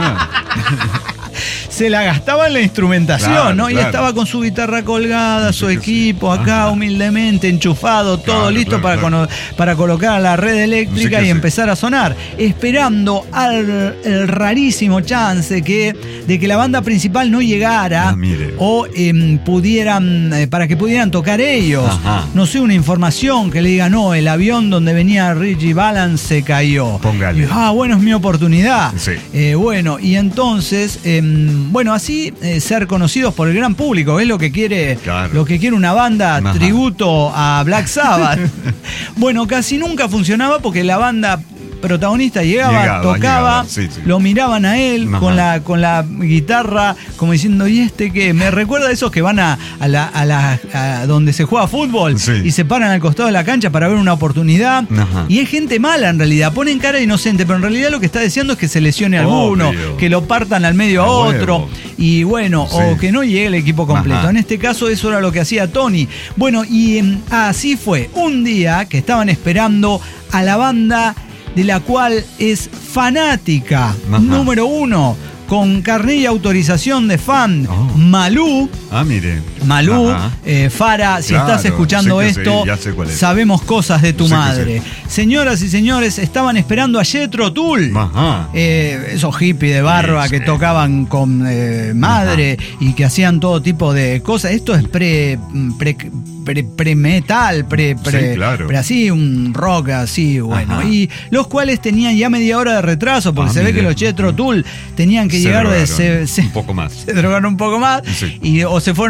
Se la gastaba en la instrumentación, claro, ¿no? Claro. Y estaba con su guitarra colgada, su equipo acá Ajá. humildemente enchufado, todo claro, listo claro, para, claro. Cono- para colocar a la red eléctrica sí y empezar sí. a sonar, esperando al el rarísimo chance que, de que la banda principal no llegara ah, o eh, pudieran, eh, para que pudieran tocar ellos. Ajá. No sé, una información que le diga, no, el avión donde venía Richie Valens se cayó. Póngale. Y, ah, bueno, es mi oportunidad. Sí. Eh, bueno, y entonces... Eh, Bueno, así eh, ser conocidos por el gran público, es lo que quiere, claro. lo que quiere una banda Ajá. tributo a Black Sabbath. Bueno, casi nunca funcionaba porque la banda protagonista llegaba, llegaba tocaba, llegaba. Sí, sí. lo miraban a él con la, con la guitarra, como diciendo, ¿y este qué? Me recuerda a esos que van a, a, la, a, la, a donde se juega fútbol sí. y se paran al costado de la cancha para ver una oportunidad. Ajá. Y es gente mala en realidad, ponen cara inocente, pero en realidad lo que está deseando es que se lesione alguno, Obvio. que lo partan al medio a, a otro, huevo. y bueno, sí. o que no llegue el equipo completo. Ajá. En este caso eso era lo que hacía Tony. Bueno, y um, así fue. Un día que estaban esperando a la banda de la cual es fanática, Ajá. número uno, con carnet y autorización de fan, oh. Malú. Ah, mire. Malú, eh, Fara, si claro, estás escuchando sé esto, sí, sabemos cosas de tu sé madre. Señoras y señores, estaban esperando a Jethro Tull. Eh, esos hippies de barba sí, que sí. tocaban con eh, madre Ajá. y que hacían todo tipo de cosas. Esto es pre... pre Pre, pre metal, pre, pre, sí, claro. pre así, un rock así, bueno. Ajá. Y los cuales tenían ya media hora de retraso, porque ah, se mire. ve que los Jethro Tull tenían que se llegar drogaron de se, se, un poco más. Se drogaron un poco más sí. y o se fueron a robar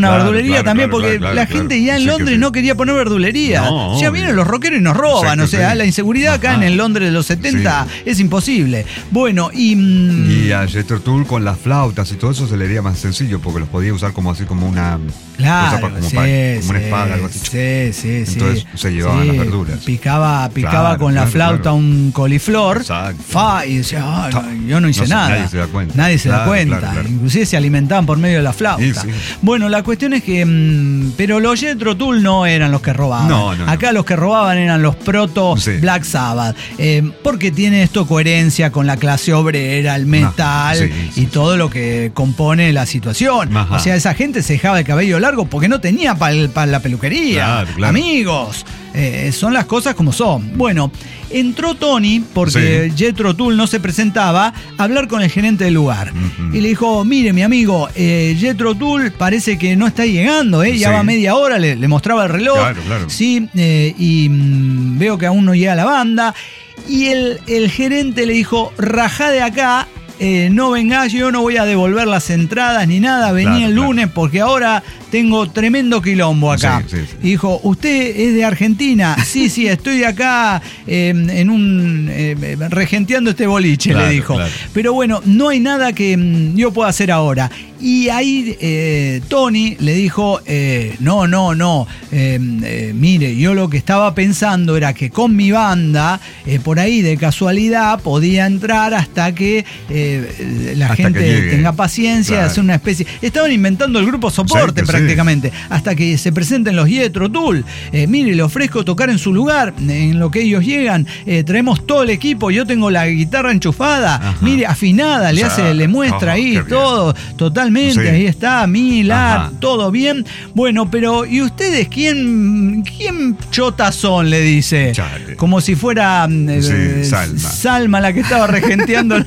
una claro, verdulería claro, también, claro, porque claro, la claro, gente ya en sí Londres sí. no quería poner verdulería. No, ya vienen los rockeros y nos roban, Sí o sea, sí. la inseguridad acá Ajá. en el Londres de los setenta Sí. es imposible. Bueno, y... Y a Jethro Tull con las flautas y todo eso se le haría más sencillo porque los podía usar como así como una Claro, cosa para, como, sí, para, como una sí, espada, algo así. Sí, sí, sí. Entonces se llevaban Sí, las verduras. Picaba, picaba Claro, con la claro, flauta claro. un coliflor. Exacto. Fa, y decía, ah, no, yo no hice No sé, nada. nadie se da cuenta. Nadie se da Claro, cuenta. claro, claro. Inclusive se alimentaban por medio de la flauta. Sí, sí. Bueno, la cuestión es que. Mmm, pero los Jethro Tull no eran los que robaban. No, no, no. Acá los que robaban eran los proto Sí. Black Sabbath. Eh, porque tiene esto coherencia con la clase obrera, el metal sí, y sí, todo lo que compone la situación. Ajá. O sea, esa gente se dejaba el cabello largo porque no tenía para la peluquería. Claro, claro. Amigos, eh, son las cosas como son. Bueno, entró Tony, porque Sí. Jethro Tull no se presentaba, a hablar con el gerente del lugar. Ujú. Y le dijo, mire mi amigo, eh, Jethro Tull parece que no está llegando, ¿eh? ya Sí. va media hora, le, le mostraba el reloj. Claro, claro. Sí, eh, y mm, veo que aún no llega la banda. Y el, el gerente le dijo, rajá de acá. Eh, no vengas, yo no voy a devolver las entradas ni nada, vení Claro, el claro. lunes porque ahora tengo tremendo quilombo acá. Sí, sí, sí. Y dijo, ¿usted es de Argentina? Sí, sí, estoy de acá eh, en un eh, regenteando este boliche, Claro, le dijo. claro. Pero bueno, no hay nada que mm, yo pueda hacer ahora. Y ahí eh, Tony le dijo, eh, no, no, no, eh, eh, mire, yo lo que estaba pensando era que con mi banda, eh, por ahí de casualidad, podía entrar hasta que eh, la Hasta gente que llegue. tenga paciencia, Claro. hacer una especie... Estaban inventando el grupo soporte Sí, que prácticamente, hasta que se presenten los Jethro Tull. Eh, mire, le ofrezco tocar en su lugar, en lo que ellos llegan, eh, traemos todo el equipo, yo tengo la guitarra enchufada, Ajá. mire, afinada, le O sea, hace, le muestra oh, ahí qué bien. todo, totalmente, Sí. ahí está, Milar, Ajá. todo bien. Bueno, pero ¿y ustedes quién, quién chotas son? Le dice. Chale. Como si fuera eh, Sí, Salma. Salma la que estaba regenteando.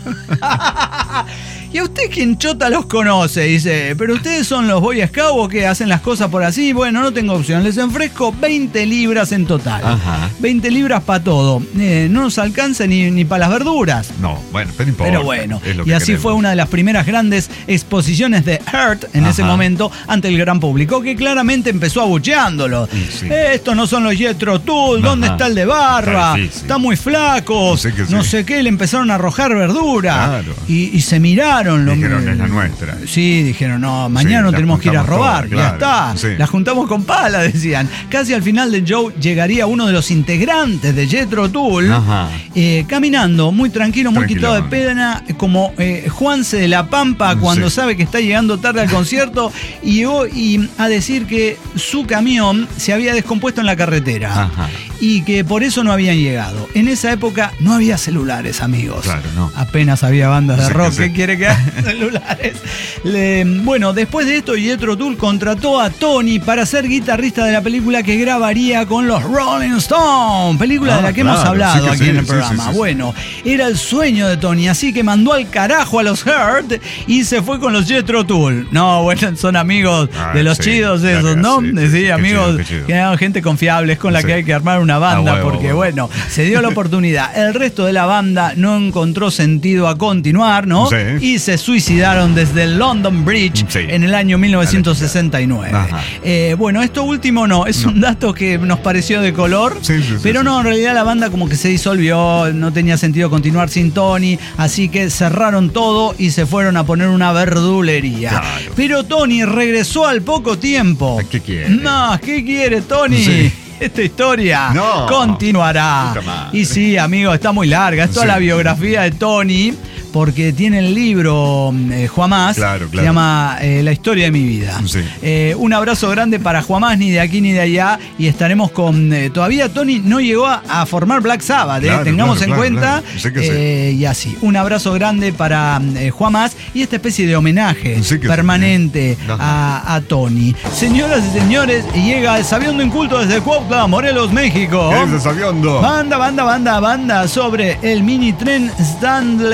¿Y a usted quién chota los conoce? Dice, ¿pero ustedes son los Boy Scouts que hacen las cosas por así? Bueno, no tengo opción. Les ofrezco veinte libras en total. Ajá. veinte libras para todo. Eh, no nos alcanza ni, ni para las verduras. No, bueno, pero no importa. Pero bueno, es lo y que así queremos. fue una de las primeras grandes exposiciones de Hurt en Ajá. ese momento ante el gran público, que claramente empezó abucheándolo. Y sí. Eh, estos no son los Jethro Tull, ¿dónde Ajá. está el de barba? Está difícil. Está muy flaco, No sé qué no sí. sé qué, le empezaron a arrojar verdura. Claro. Y, y se miraron. lo- Dijeron, es la nuestra. Sí, dijeron, no, mañana Sí, no la tenemos que ir a juntamos robar, todas, ya claro. está. Sí. La juntamos con pala, decían. Casi al final del show llegaría uno de los integrantes de Jethro Tull, Ajá. eh, caminando, muy tranquilo, muy Tranquilón. quitado de pena, como eh, Juanse de la Pampa cuando Sí. sabe que está llegando tarde al concierto, y llegó y a decir que su camión se había descompuesto en la carretera. Ajá. Y que por eso no habían llegado. En esa época no había celulares, amigos. Claro, no. Apenas había bandas de Sí, rock. sí. ¿Qué quiere que hagan celulares? Le- bueno, después de esto, Jethro Tull contrató a Tony para ser guitarrista de la película que grabaría con los Rolling Stones. Película Ah, de la que claro, hemos hablado sí que aquí sí, en el sí, programa. sí, sí. Bueno, era el sueño de Tony, así que mandó al carajo a los Hurt y se fue con los Jethro Tull. No, bueno, son amigos Ah, de los sí, chidos claro, esos, ¿no? sí, Sí, sí, sí, qué amigos, chido, qué chido. que eran gente confiable, es con la Sí. que hay que armar una banda, Ah, huevo, porque huevo. bueno, se dio la oportunidad. El resto de la banda no encontró sentido a continuar, ¿no? Sí. Y se suicidaron desde el London Bridge Sí. en el año mil novecientos sesenta y nueve. Ajá. Eh, bueno, esto último no, es No. un dato que nos pareció de color, Sí, sí, sí, pero sí. no, en realidad la banda como que se disolvió, no tenía sentido continuar sin Tony, así que cerraron todo y se fueron a poner una verdulería. Claro. Pero Tony regresó al poco tiempo. ¿Qué quiere? No, ¿qué quiere Tony? Sí. Esta historia No. continuará. Puta madre. Y sí, amigo, está muy larga. Es toda Sí. la biografía de Tony, porque tiene el libro eh, Juamás, Claro, se claro. llama eh, La historia de mi vida. Sí. Eh, un abrazo grande para Juamás, ni de aquí ni de allá, y estaremos con... eh, todavía Tony no llegó a, a formar Black Sabbath, eh, Claro, tengamos claro, en claro, cuenta. claro. Sí que sí. eh, Y así, un abrazo grande para eh, Juamás y esta especie de homenaje Sí que sí. permanente Ajá. a, a Tony. Señoras y señores, llega el Sabiondo Inculto desde Cuautla, Morelos, México. ¿Qué es Sabiondo? Banda, banda, banda, banda sobre el mini tren Stadler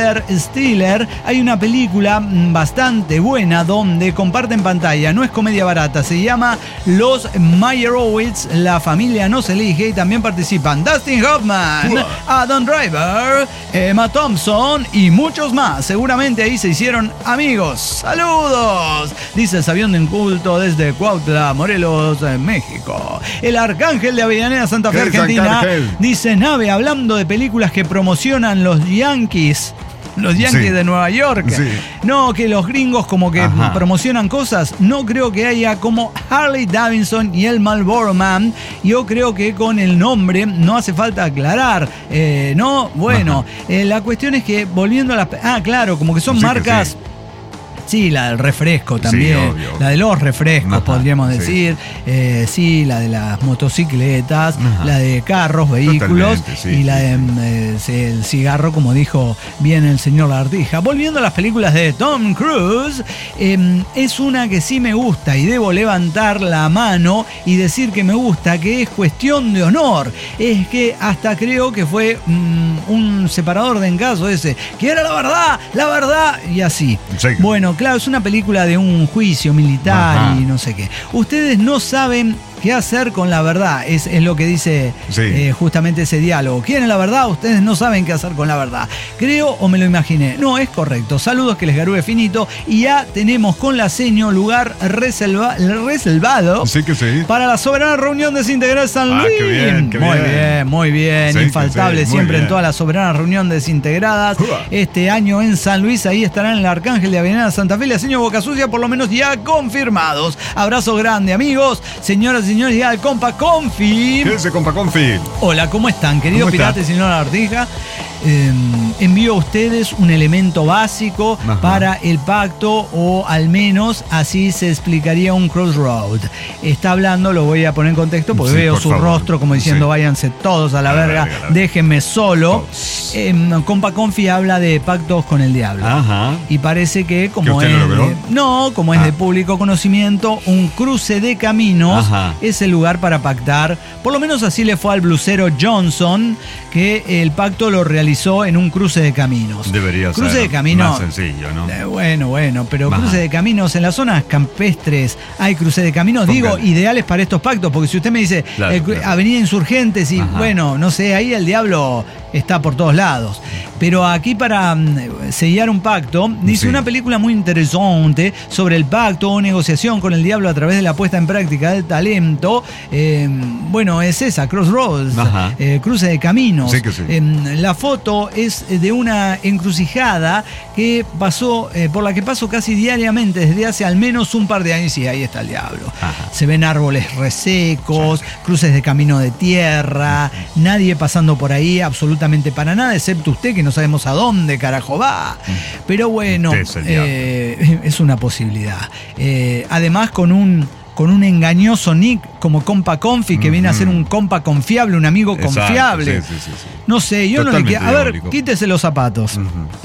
Stiller, hay una película bastante buena donde comparten pantalla, no es comedia barata, se llama Los Meyerowitz, la familia no se elige, y también participan Dustin Hoffman, wow. Adam Driver, Emma Thompson y muchos más. Seguramente ahí se hicieron amigos. ¡Saludos! Dice el Sabión de Inculto desde Cuautla, Morelos, México. El Arcángel de Avellaneda, Santa Fe, Argentina, dice: Nave, hablando de películas que promocionan los Yankees. Los Yankees sí. de Nueva York. Sí. No, que los gringos como que Ajá. promocionan cosas. No creo que haya como Harley Davidson y el Marlboro Man. Yo creo que con el nombre no hace falta aclarar. Eh, no, bueno, eh, la cuestión es que volviendo a las... Ah, claro, como que son sí, marcas... Que sí. Sí, la del refresco también, sí, obvio, obvio. La de los refrescos, Ajá, podríamos decir. Sí. Eh, sí, la de las motocicletas, Ajá. la de carros, vehículos sí, y la de eh, el cigarro, como dijo bien el señor Lagartija. Volviendo a las películas de Tom Cruise, eh, es una que sí me gusta y debo levantar la mano y decir que me gusta, que es cuestión de honor. Es que hasta creo que fue mm, un separador de encaso ese, que era la verdad, la verdad, y así. Sí. Bueno, claro, es una película de un juicio militar Ajá. y no sé qué. Ustedes no saben qué hacer con la verdad, es, es lo que dice sí. eh, justamente ese diálogo. ¿Quieren la verdad? Ustedes no saben qué hacer con la verdad. ¿Creo o me lo imaginé? No, es correcto. Saludos, que les garúe finito. Y ya tenemos con la seño lugar reserva, reservado sí que sí. para la soberana reunión desintegrada de San Luis. Ah, qué bien, qué muy bien. bien, muy bien. Sí, infaltable sí, siempre bien. En toda la soberana reunión desintegradas. Uh. Este año en San Luis, ahí estarán el Arcángel de Avellaneda, Santa Fe y la seño Boca Sucia, por lo menos ya confirmados. Abrazo grande, amigos. Señoras y señores, ya al Compa Confi. ¿Qué dice Compa Confi? Hola, ¿cómo están, queridos ¿Cómo piratas, está? Señor Lagartija? Eh, envío a ustedes un elemento básico Ajá. para el pacto, o al menos así se explicaría un crossroad. Está hablando, lo voy a poner en contexto porque sí, veo por su favor. Rostro como diciendo sí. váyanse todos a la, a la verga, verga, déjenme solo. Eh, Compa Confi habla de pactos con el diablo. Ajá. Y parece que como ¿Que es no, lo de, no, como ah. es de público conocimiento, un cruce de caminos Ajá. es el lugar para pactar. Por lo menos así le fue al blusero Johnson, que el pacto lo realizó en un cruce de caminos. Debería cruce ser de caminos, más sencillo, ¿no? Eh, bueno, bueno, pero Ajá. cruce de caminos en las zonas campestres hay cruce de caminos, Póngale. digo, ideales para estos pactos, porque si usted me dice claro, eh, claro. Avenida Insurgentes y Ajá. bueno, no sé, ahí el diablo está por todos lados. Pero aquí para um, sellar un pacto, dice sí. una película muy interesante sobre el pacto o negociación con el diablo a través de la puesta en práctica del talento. Eh, bueno, es esa, Crossroads, eh, cruce de caminos. Sí que sí. Eh, la foto es de una encrucijada que pasó, eh, por la que paso casi diariamente desde hace al menos un par de años, y ahí está el diablo. Ajá. Se ven árboles resecos, sí. cruces de camino de tierra, Ajá. nadie pasando por ahí absolutamente para nada, excepto usted, que no sabemos a dónde carajo va. Pero bueno, es, eh, es una posibilidad. Eh, además con un con un engañoso nick como Compa Confi, que uh-huh. viene a ser un compa confiable, un amigo Exacto, confiable. Sí, sí, sí, sí. No sé, yo Totalmente no le quiero... A ver, diabólico. Quítese los zapatos. Uh-huh.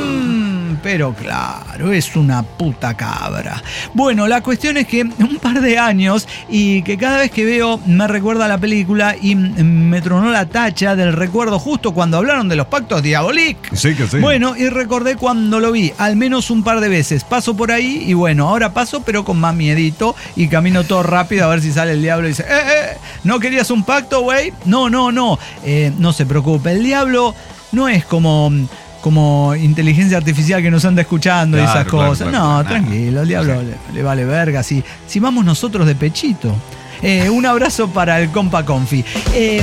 Mm, pero claro, es una puta cabra. Bueno, la cuestión es que un par de años, y que cada vez que veo me recuerda a la película, y me tronó la tacha del recuerdo justo cuando hablaron de los pactos diabólicos. Sí, que sí. Bueno, y recordé cuando lo vi, al menos un par de veces. Paso por ahí y bueno, ahora paso pero con más miedito y camino todo rápido a ver si sale el diablo y dice, eh, eh, ¿no querías un pacto, güey? No, no, no. Eh, no se preocupe, el diablo no es como... como inteligencia artificial que nos anda escuchando claro, y esas cosas. Claro, claro, no, claro. tranquilo, el diablo sí. le, le vale verga. Si, si vamos nosotros de pechito. Eh, un abrazo para el Compa Confi. Eh,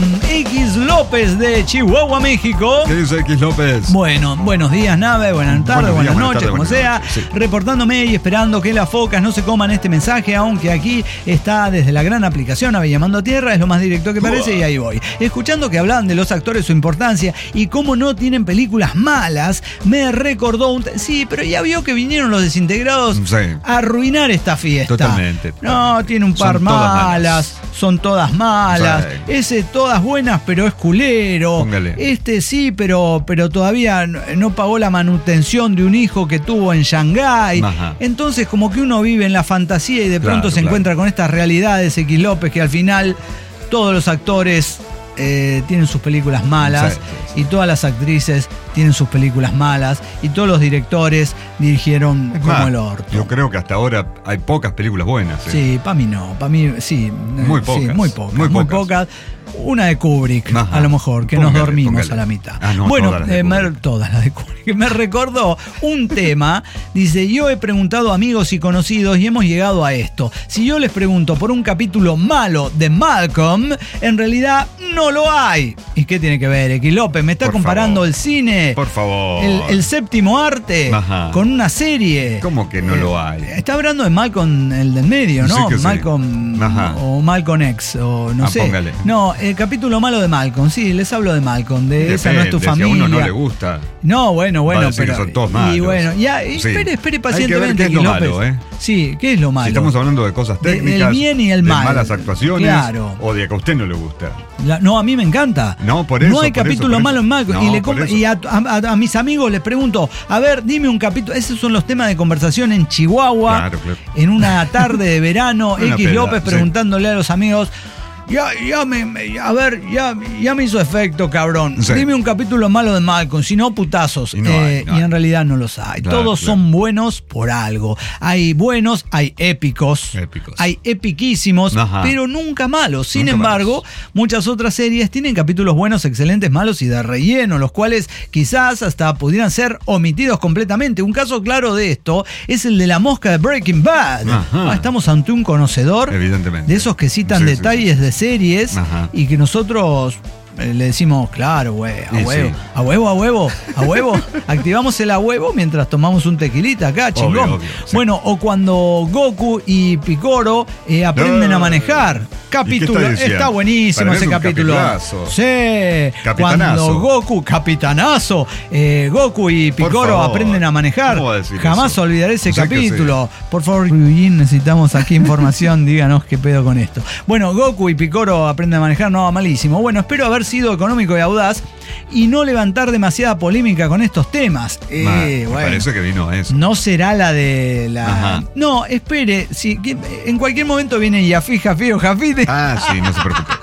X López de Chihuahua, México. ¿Qué dice X López? Bueno, buenos días, nave, buenas tardes, buenas, buenas noches, tarde, como buenas sea. Noches, sí. Reportándome y esperando que las focas no se coman este mensaje, aunque aquí está desde la gran aplicación Ave Llamando a Tierra, es lo más directo que parece, uh. y ahí voy. Escuchando que hablan de los actores, su importancia y cómo no tienen películas malas, me recordó un... Sí, pero ya vio que vinieron los desintegrados sí. a arruinar esta fiesta. Totalmente. totalmente. No, tiene un par más. Malas, son todas malas. Sí. Ese todas buenas, pero es culero. Póngale. Este sí, pero, pero todavía no pagó la manutención de un hijo que tuvo en Shanghái. Entonces, como que uno vive en la fantasía y de pronto claro, se claro. encuentra con estas realidades, X López, que al final todos los actores eh, tienen sus películas malas, sí, sí, sí. y todas las actrices tienen sus películas malas, y todos los directores dirigieron es como más, el orto. Yo creo que hasta ahora hay pocas películas buenas. ¿eh? Sí, para mí no, para mí sí. Muy pocas. Sí, muy pocas, muy muy pocas. pocas. Una de Kubrick, Ajá. a lo mejor, que póngale, nos dormimos póngale. a la mitad. Ah, no, bueno, todas las de eh, me, Kubrick. todas las de Kubrick. Me recordó un tema. Dice, yo he preguntado a amigos y conocidos y hemos llegado a esto. Si yo les pregunto por un capítulo malo de Malcolm, en realidad no lo hay. ¿Y qué tiene que ver, X López? ¿Me está Por comparando favor. el cine, Por favor. el, el séptimo arte, Ajá. con una serie? ¿Cómo que no Eh, lo hay? Está hablando de Malcolm, el del medio, ¿no? Sí que sí. Malcolm Ajá. o Malcolm X, o no Ah, sé. póngale. No, el capítulo malo de Malcolm, sí, les hablo de Malcolm, de Depende, esa no es tu si a familia. uno no le gusta. No, bueno, bueno, Va a decir pero. que son todos y malos. bueno, ya, y Sí. espere, espere Hay que ver pacientemente, qué es lo X López. malo, ¿eh? Sí, ¿qué es lo malo? Si estamos hablando de cosas De- del técnicas, bien y el de mal. malas actuaciones, Claro. o de que a usted no le gusta. La- no, a mí me encanta. No, por eso, No hay por capítulo eso, por malo eso. en Malcolm. No, y le por com- eso. y a, a- a mis amigos les pregunto, a ver, dime un capítulo. Esos son los temas de conversación en Chihuahua. Claro, claro. En una tarde de verano. Una X peda, López sí. preguntándole a los amigos. Ya, ya me, me- a ver, ya, ya me hizo efecto, cabrón. Sí. Dime un capítulo malo de Malcolm, si no, putazos. Y no Eh, hay, no y en hay. realidad no los hay. Claro, Todos claro. son buenos por algo. Hay buenos, hay épicos, Épicos. hay epiquísimos, Ajá. pero nunca malos. Sin Nunca embargo, malos. muchas otras series tienen capítulos buenos, excelentes, malos y de relleno, los cuales quizás hasta pudieran ser omitidos completamente. Un caso claro de esto es el de la mosca de Breaking Bad. Ajá. Ah, estamos ante un conocedor Evidentemente. de esos que citan Sí, sí, detalles sí. de series Ajá. y que nosotros eh, le decimos, claro, güey, a Y huevo, sí. a huevo, a huevo, a huevo. Activamos el a huevo mientras tomamos un tequilita acá, chingón. obvio, sí. Bueno, o cuando Goku y Picoro eh, aprenden No. a manejar. ¿Y Capítulo, qué está diciendo? está buenísimo Para mí ese es un capítulo. capitulazo. Sí, Capitanazo. cuando Goku, capitanazo, eh, Goku y Por Picoro favor. aprenden a manejar. ¿Cómo va a decir Jamás eso? olvidaré ese Sé que capítulo. Por favor, Ryujin, necesitamos aquí información. Díganos qué pedo con esto. Bueno, Goku y Picoro aprenden a manejar, no, malísimo. Bueno, espero haber sido económico y audaz y no levantar demasiada polémica con estos temas. Eh, Ma, me bueno. parece que vino a eso. No será la de la. Ajá. No, espere. Si, que- en cualquier momento viene Yafi, Jafi o Jafite Ah, sí, no se preocupe.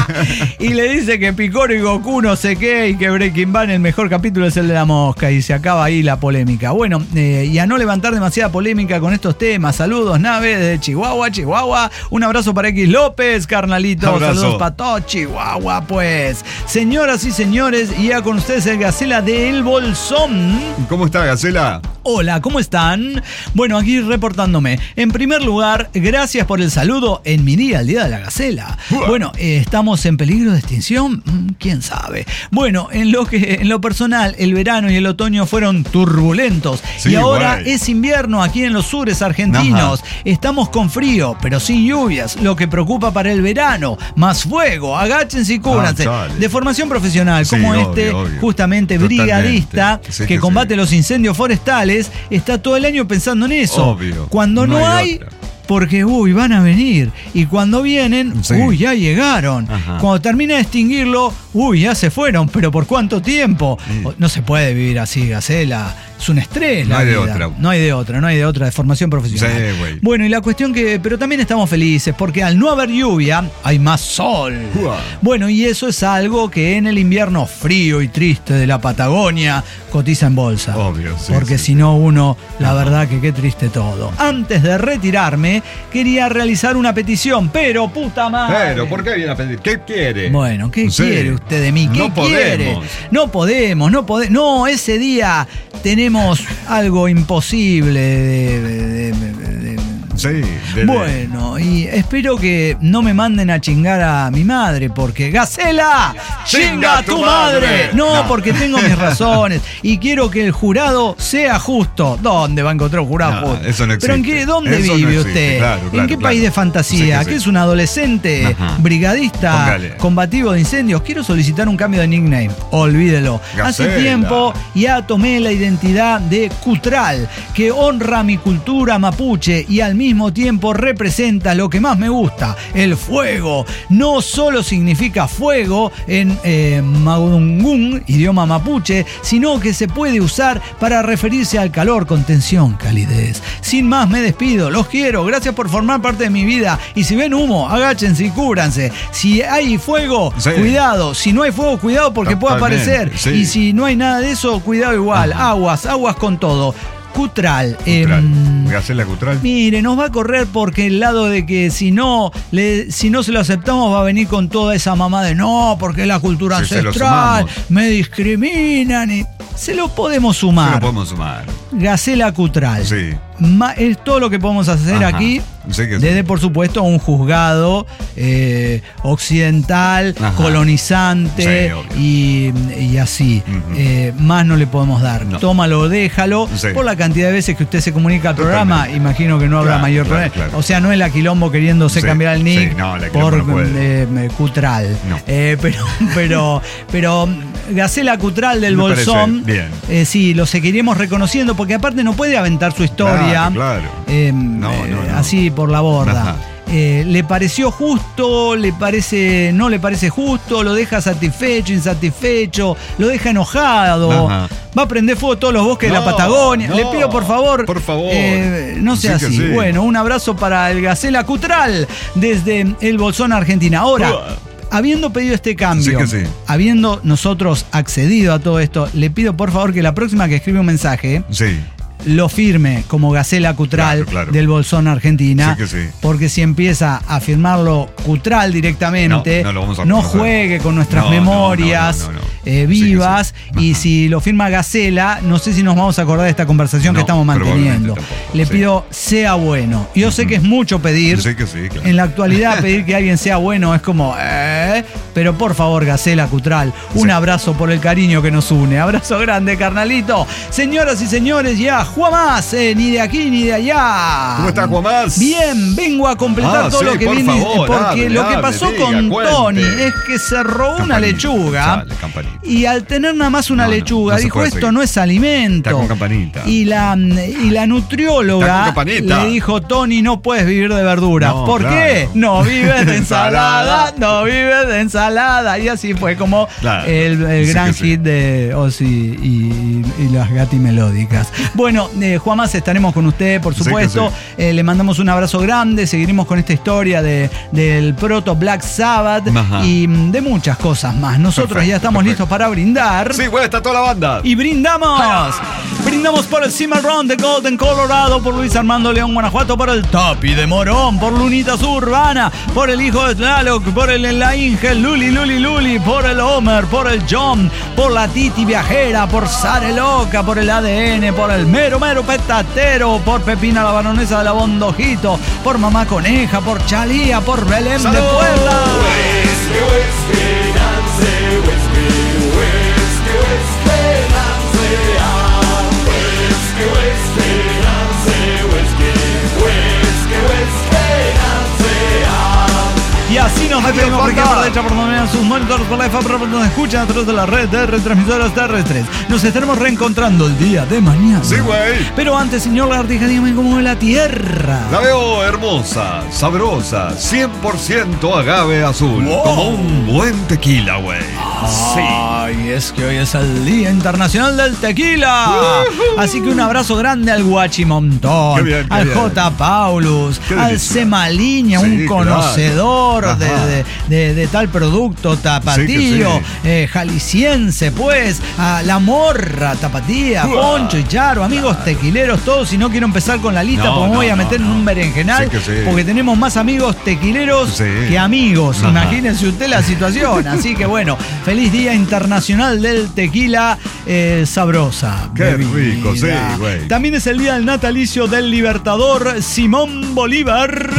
y le dice que Picoro y Goku no sé qué y que Breaking Bad el mejor capítulo es el de la mosca y se acaba ahí la polémica. Bueno, eh, y a no levantar demasiada polémica con estos temas. Saludos, Nave, de Chihuahua, Chihuahua. Un abrazo para X López, carnalito. Abrazo. Saludos para todo Chihuahua, pues. Señoras y señores, y ya con ustedes el Gacela de El Bolsón. ¿Cómo está, Gacela? Hola, ¿cómo están? Bueno, aquí reportándome. En primer lugar, gracias por el saludo en mi día, el Día de la Gacela. Uah. Bueno, eh, ¿estamos en peligro de extinción? Mm, ¿Quién sabe? Bueno, en lo que en lo personal, el verano y el otoño fueron turbulentos. Sí, y ahora güey. es invierno aquí en los sures argentinos. Ajá. Estamos con frío, pero sin lluvias. Lo que preocupa para el verano. Más fuego, agáchense y cúbranse. Ah, chale. de formación profesional, Sí, como obvio, este, obvio. justamente Totalmente. brigadista, Sí, que que combate sí. los incendios forestales, está todo el año pensando en eso. Obvio. Cuando no, No hay hay, otra. porque, uy, van a venir. Y cuando vienen, Sí. uy, ya llegaron. Ajá. Cuando termina de extinguirlo, uy, ya se fueron. ¿Pero por cuánto tiempo? Sí. No se puede vivir así, Gacela. Es un estrés No la hay de vida. otra. No hay de otra, no hay de otra, de formación profesional. Sí, güey. Bueno, y la cuestión que, pero también estamos felices, porque al no haber lluvia, hay más sol. Uah. Bueno, y eso es algo que en el invierno frío y triste de la Patagonia cotiza en bolsa. Obvio, sí, Porque sí, si sí. no, uno, la Ajá. verdad que qué triste todo. Antes de retirarme, quería realizar una petición, pero puta madre. Pero, ¿por qué viene a pedir? ¿Qué quiere? Bueno, ¿qué Sí. quiere usted de mí? ¿Qué No quiere? podemos. No podemos, no podemos. No, ese día tenemos algo imposible de- de- de- de- de- Sí. de- bueno, y espero que no me manden a chingar a mi madre, porque ¡Gacela! ¡Chinga a tu madre! No, No. porque tengo mis razones y quiero que el jurado sea justo. ¿Dónde va a encontrar un jurado No, justo? eso no ¿Pero en existe. qué, dónde Eso no vive existe, usted? claro, ¿En claro, qué claro. país de fantasía? Sí que ¿Qué sí. es un adolescente Ajá. brigadista Póngale. combativo de incendios? Quiero solicitar un cambio de nickname. Olvídelo. Hace Gacela. tiempo ya tomé la identidad de Cutral, que honra mi cultura mapuche y al mismo mismo tiempo representa lo que más me gusta, el fuego. No solo significa fuego en eh, Magungun, idioma mapuche, sino que se puede usar para referirse al calor, contención, calidez. Sin más me despido, los quiero, gracias por formar parte de mi vida y si ven humo, agáchense y cúbranse. Si hay fuego, sí. cuidado, si no hay fuego, cuidado porque Totalmente. puede aparecer sí. y si no hay nada de eso, cuidado igual. Ajá. aguas, aguas con todo. Cutral. Cutral. Eh, ¿Voy a hacer la Cutral? Mire, nos va a correr porque el lado de que si no, le, si no se lo aceptamos va a venir con toda esa mamá de no, porque es la cultura sí, ancestral, me discriminan y se lo podemos sumar. Se lo podemos sumar. Gacela Cutral. Sí. Ma, es todo lo que podemos hacer Ajá. aquí. Sí que sí. Desde, por supuesto, un juzgado eh, occidental, Ajá. colonizante sí, y, y así. Uh-huh. Eh, más no le podemos dar. No. Tómalo, déjalo. Sí. Por la cantidad de veces que usted se comunica al programa, Totalmente. imagino que no habrá claro, mayor claro, problema. Claro. O sea, no es la quilombo queriéndose sí, cambiar el nick sí, no, por no eh, Cutral. No. Eh, pero, pero, pero Gacela Cutral del Me Bolsón, bien. Eh, sí, lo seguiremos reconociendo porque aparte no puede aventar su historia. Claro, claro. Eh, no, no, no. Así por la borda. Eh, ¿Le pareció justo? ¿Le parece, no le parece justo? ¿Lo deja satisfecho, insatisfecho? ¿Lo deja enojado? Ajá. ¿Va a prender fuego todos los bosques no, de la Patagonia? No, Le pido por favor. Por favor. Eh, no sea sí así. Sí. Bueno, un abrazo para el Gacela Cutral desde el Bolsón, Argentina. Ahora. Uh. Habiendo pedido este cambio, sí sí. habiendo nosotros accedido a todo esto, le pido por favor que la próxima que escribe un mensaje sí. lo firme como Gacela Cutral claro, claro. del Bolsón, Argentina. Sí que sí. Porque si empieza a firmarlo Cutral directamente, no, no, lo no juegue con nuestras no, memorias no, no, no, no, no. Eh, vivas. Sí sí. Y si lo firma Gacela, no sé si nos vamos a acordar de esta conversación no, que estamos manteniendo. Le sí. pido sea bueno. Yo uh-huh. sé que es mucho pedir. Sí que sí, claro. En la actualidad pedir que alguien sea bueno es como... Eh, pero por favor, Gacela Cutral, un sí. abrazo por el cariño que nos une. Abrazo grande, carnalito. Señoras y señores, ya Juamás, eh, ni de aquí ni de allá. ¿Cómo estás, Juamás? Bien, vengo a completar ah, todo sí, lo que viene. Favor, porque hable, lo que pasó hable, con diga, Tony cuente. es que se robó campanita, una lechuga. Chale, y al tener nada más una no, lechuga, no, no dijo, esto seguir. no es alimento. Está con campanita. Y la, y la nutrióloga le dijo, Tony, no puedes vivir de verduras. No, ¿Por claro. qué? No vives de ensalada, no vives de ensalada. Y así fue como claro. el, el sí gran hit sí. de Ozzy y, y, y las gatimelódicas. Bueno, eh, Juanmás, estaremos con usted, por supuesto. Sí sí. Eh, le mandamos un abrazo grande. Seguiremos con esta historia de, del proto Black Sabbath Ajá. y de muchas cosas más. Nosotros perfecto, ya estamos perfecto. listos para brindar. Sí, bueno, está toda la banda. Y brindamos. ¡Ja! Brindamos por el Cimarrón de Golden, Colorado, por Luis Armando León, Guanajuato, por el Tapi de Morón, por Lunita Urbana, por el hijo de Tlaloc, por el La Inge, Luli, Luli, Luli, por el Homer, por el John, por la Titi Viajera, por Sare Loca, por el A D N, por el Mero Mero Petatero, por Pepina la Baronesa de la Bondojito, por Mamá Coneja, por Chalía, por Belén ¡Salud! de Puebla. Whisky, whisky, Nancy, whisky, whisky, whisky, Nancy, ah. Whisky, whisky, Nancy, whisky, whisky, whisky, Nancy, ah. Y así nos despedimos por aquí por derecha, por donde vean sus monitores, por la F A, por donde escuchan a través de la red de retransmisoras terrestres. Nos estaremos reencontrando el día de mañana. Sí, güey. Pero antes, señor Lagartija, dígame cómo es la tierra. La veo hermosa, sabrosa, cien por ciento agave azul. Wow. Como un buen tequila, güey. Sí. Ay, es que hoy es el Día Internacional del Tequila. Uh-huh. Así que un abrazo grande al Guachimontón, qué bien, qué al bien. J. Paulus, al Semaliña, sí, un conocedor claro. de, de, de, de tal producto tapatío, sí sí. eh, jalisciense, pues, a La Morra, Tapatía, uh-huh. Poncho y Charo, amigos claro. tequileros todos. Y no quiero empezar con la lista no, porque me no, voy a meter no, en un berenjenal, sí sí. porque tenemos más amigos tequileros sí. que amigos. Ajá. Imagínense usted la situación. Así que bueno, feliz Día Internacional del Tequila, eh, sabrosa. Qué bebida. rico, sí, güey. También es el día del natalicio del libertador Simón Bolívar.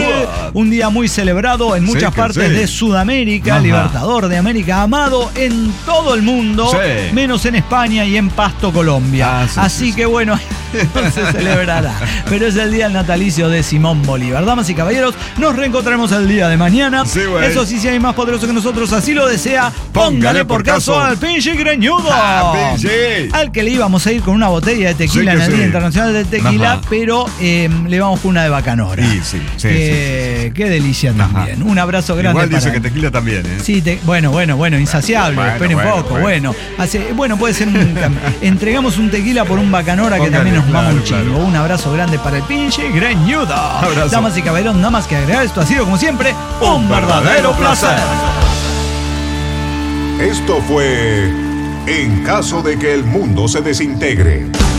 un día muy celebrado en muchas sí, partes sí. de Sudamérica, Ajá. Libertador de América, amado en todo el mundo, sí. menos en España y en Pasto, Colombia. Ah, sí, Así sí, que sí. bueno, no se celebrará. Pero es el día del natalicio de Simón Bolívar. Damas y caballeros, nos reencontraremos el día de mañana. Sí, Eso sí, si hay más poderoso que nosotros, así lo desea, póngale, póngale por caso al pinche greñudo. Ah, al que le íbamos a ir con una botella de tequila sí, en el sí. Día Internacional de Tequila, Ajá. pero eh, le vamos con una de Bacanora. Sí, sí, sí, que, sí, sí. Qué delicia Ajá. también. Un abrazo grande. Igual dice para que tequila también, ¿eh? Sí, te, bueno, bueno, bueno, insaciable. Bueno, Esperen bueno, un poco, bueno. Bueno, Hace, bueno puede ser un entregamos un tequila por un Bacanora Póngale, que también nos claro, mama un chingo. Claro. Un abrazo grande para el pinche greñudo. Abrazo. Damas y caballeros, nada más que agregar, esto ha sido como siempre un, un verdadero placer. placer. Esto fue En caso de que el mundo se desintegre.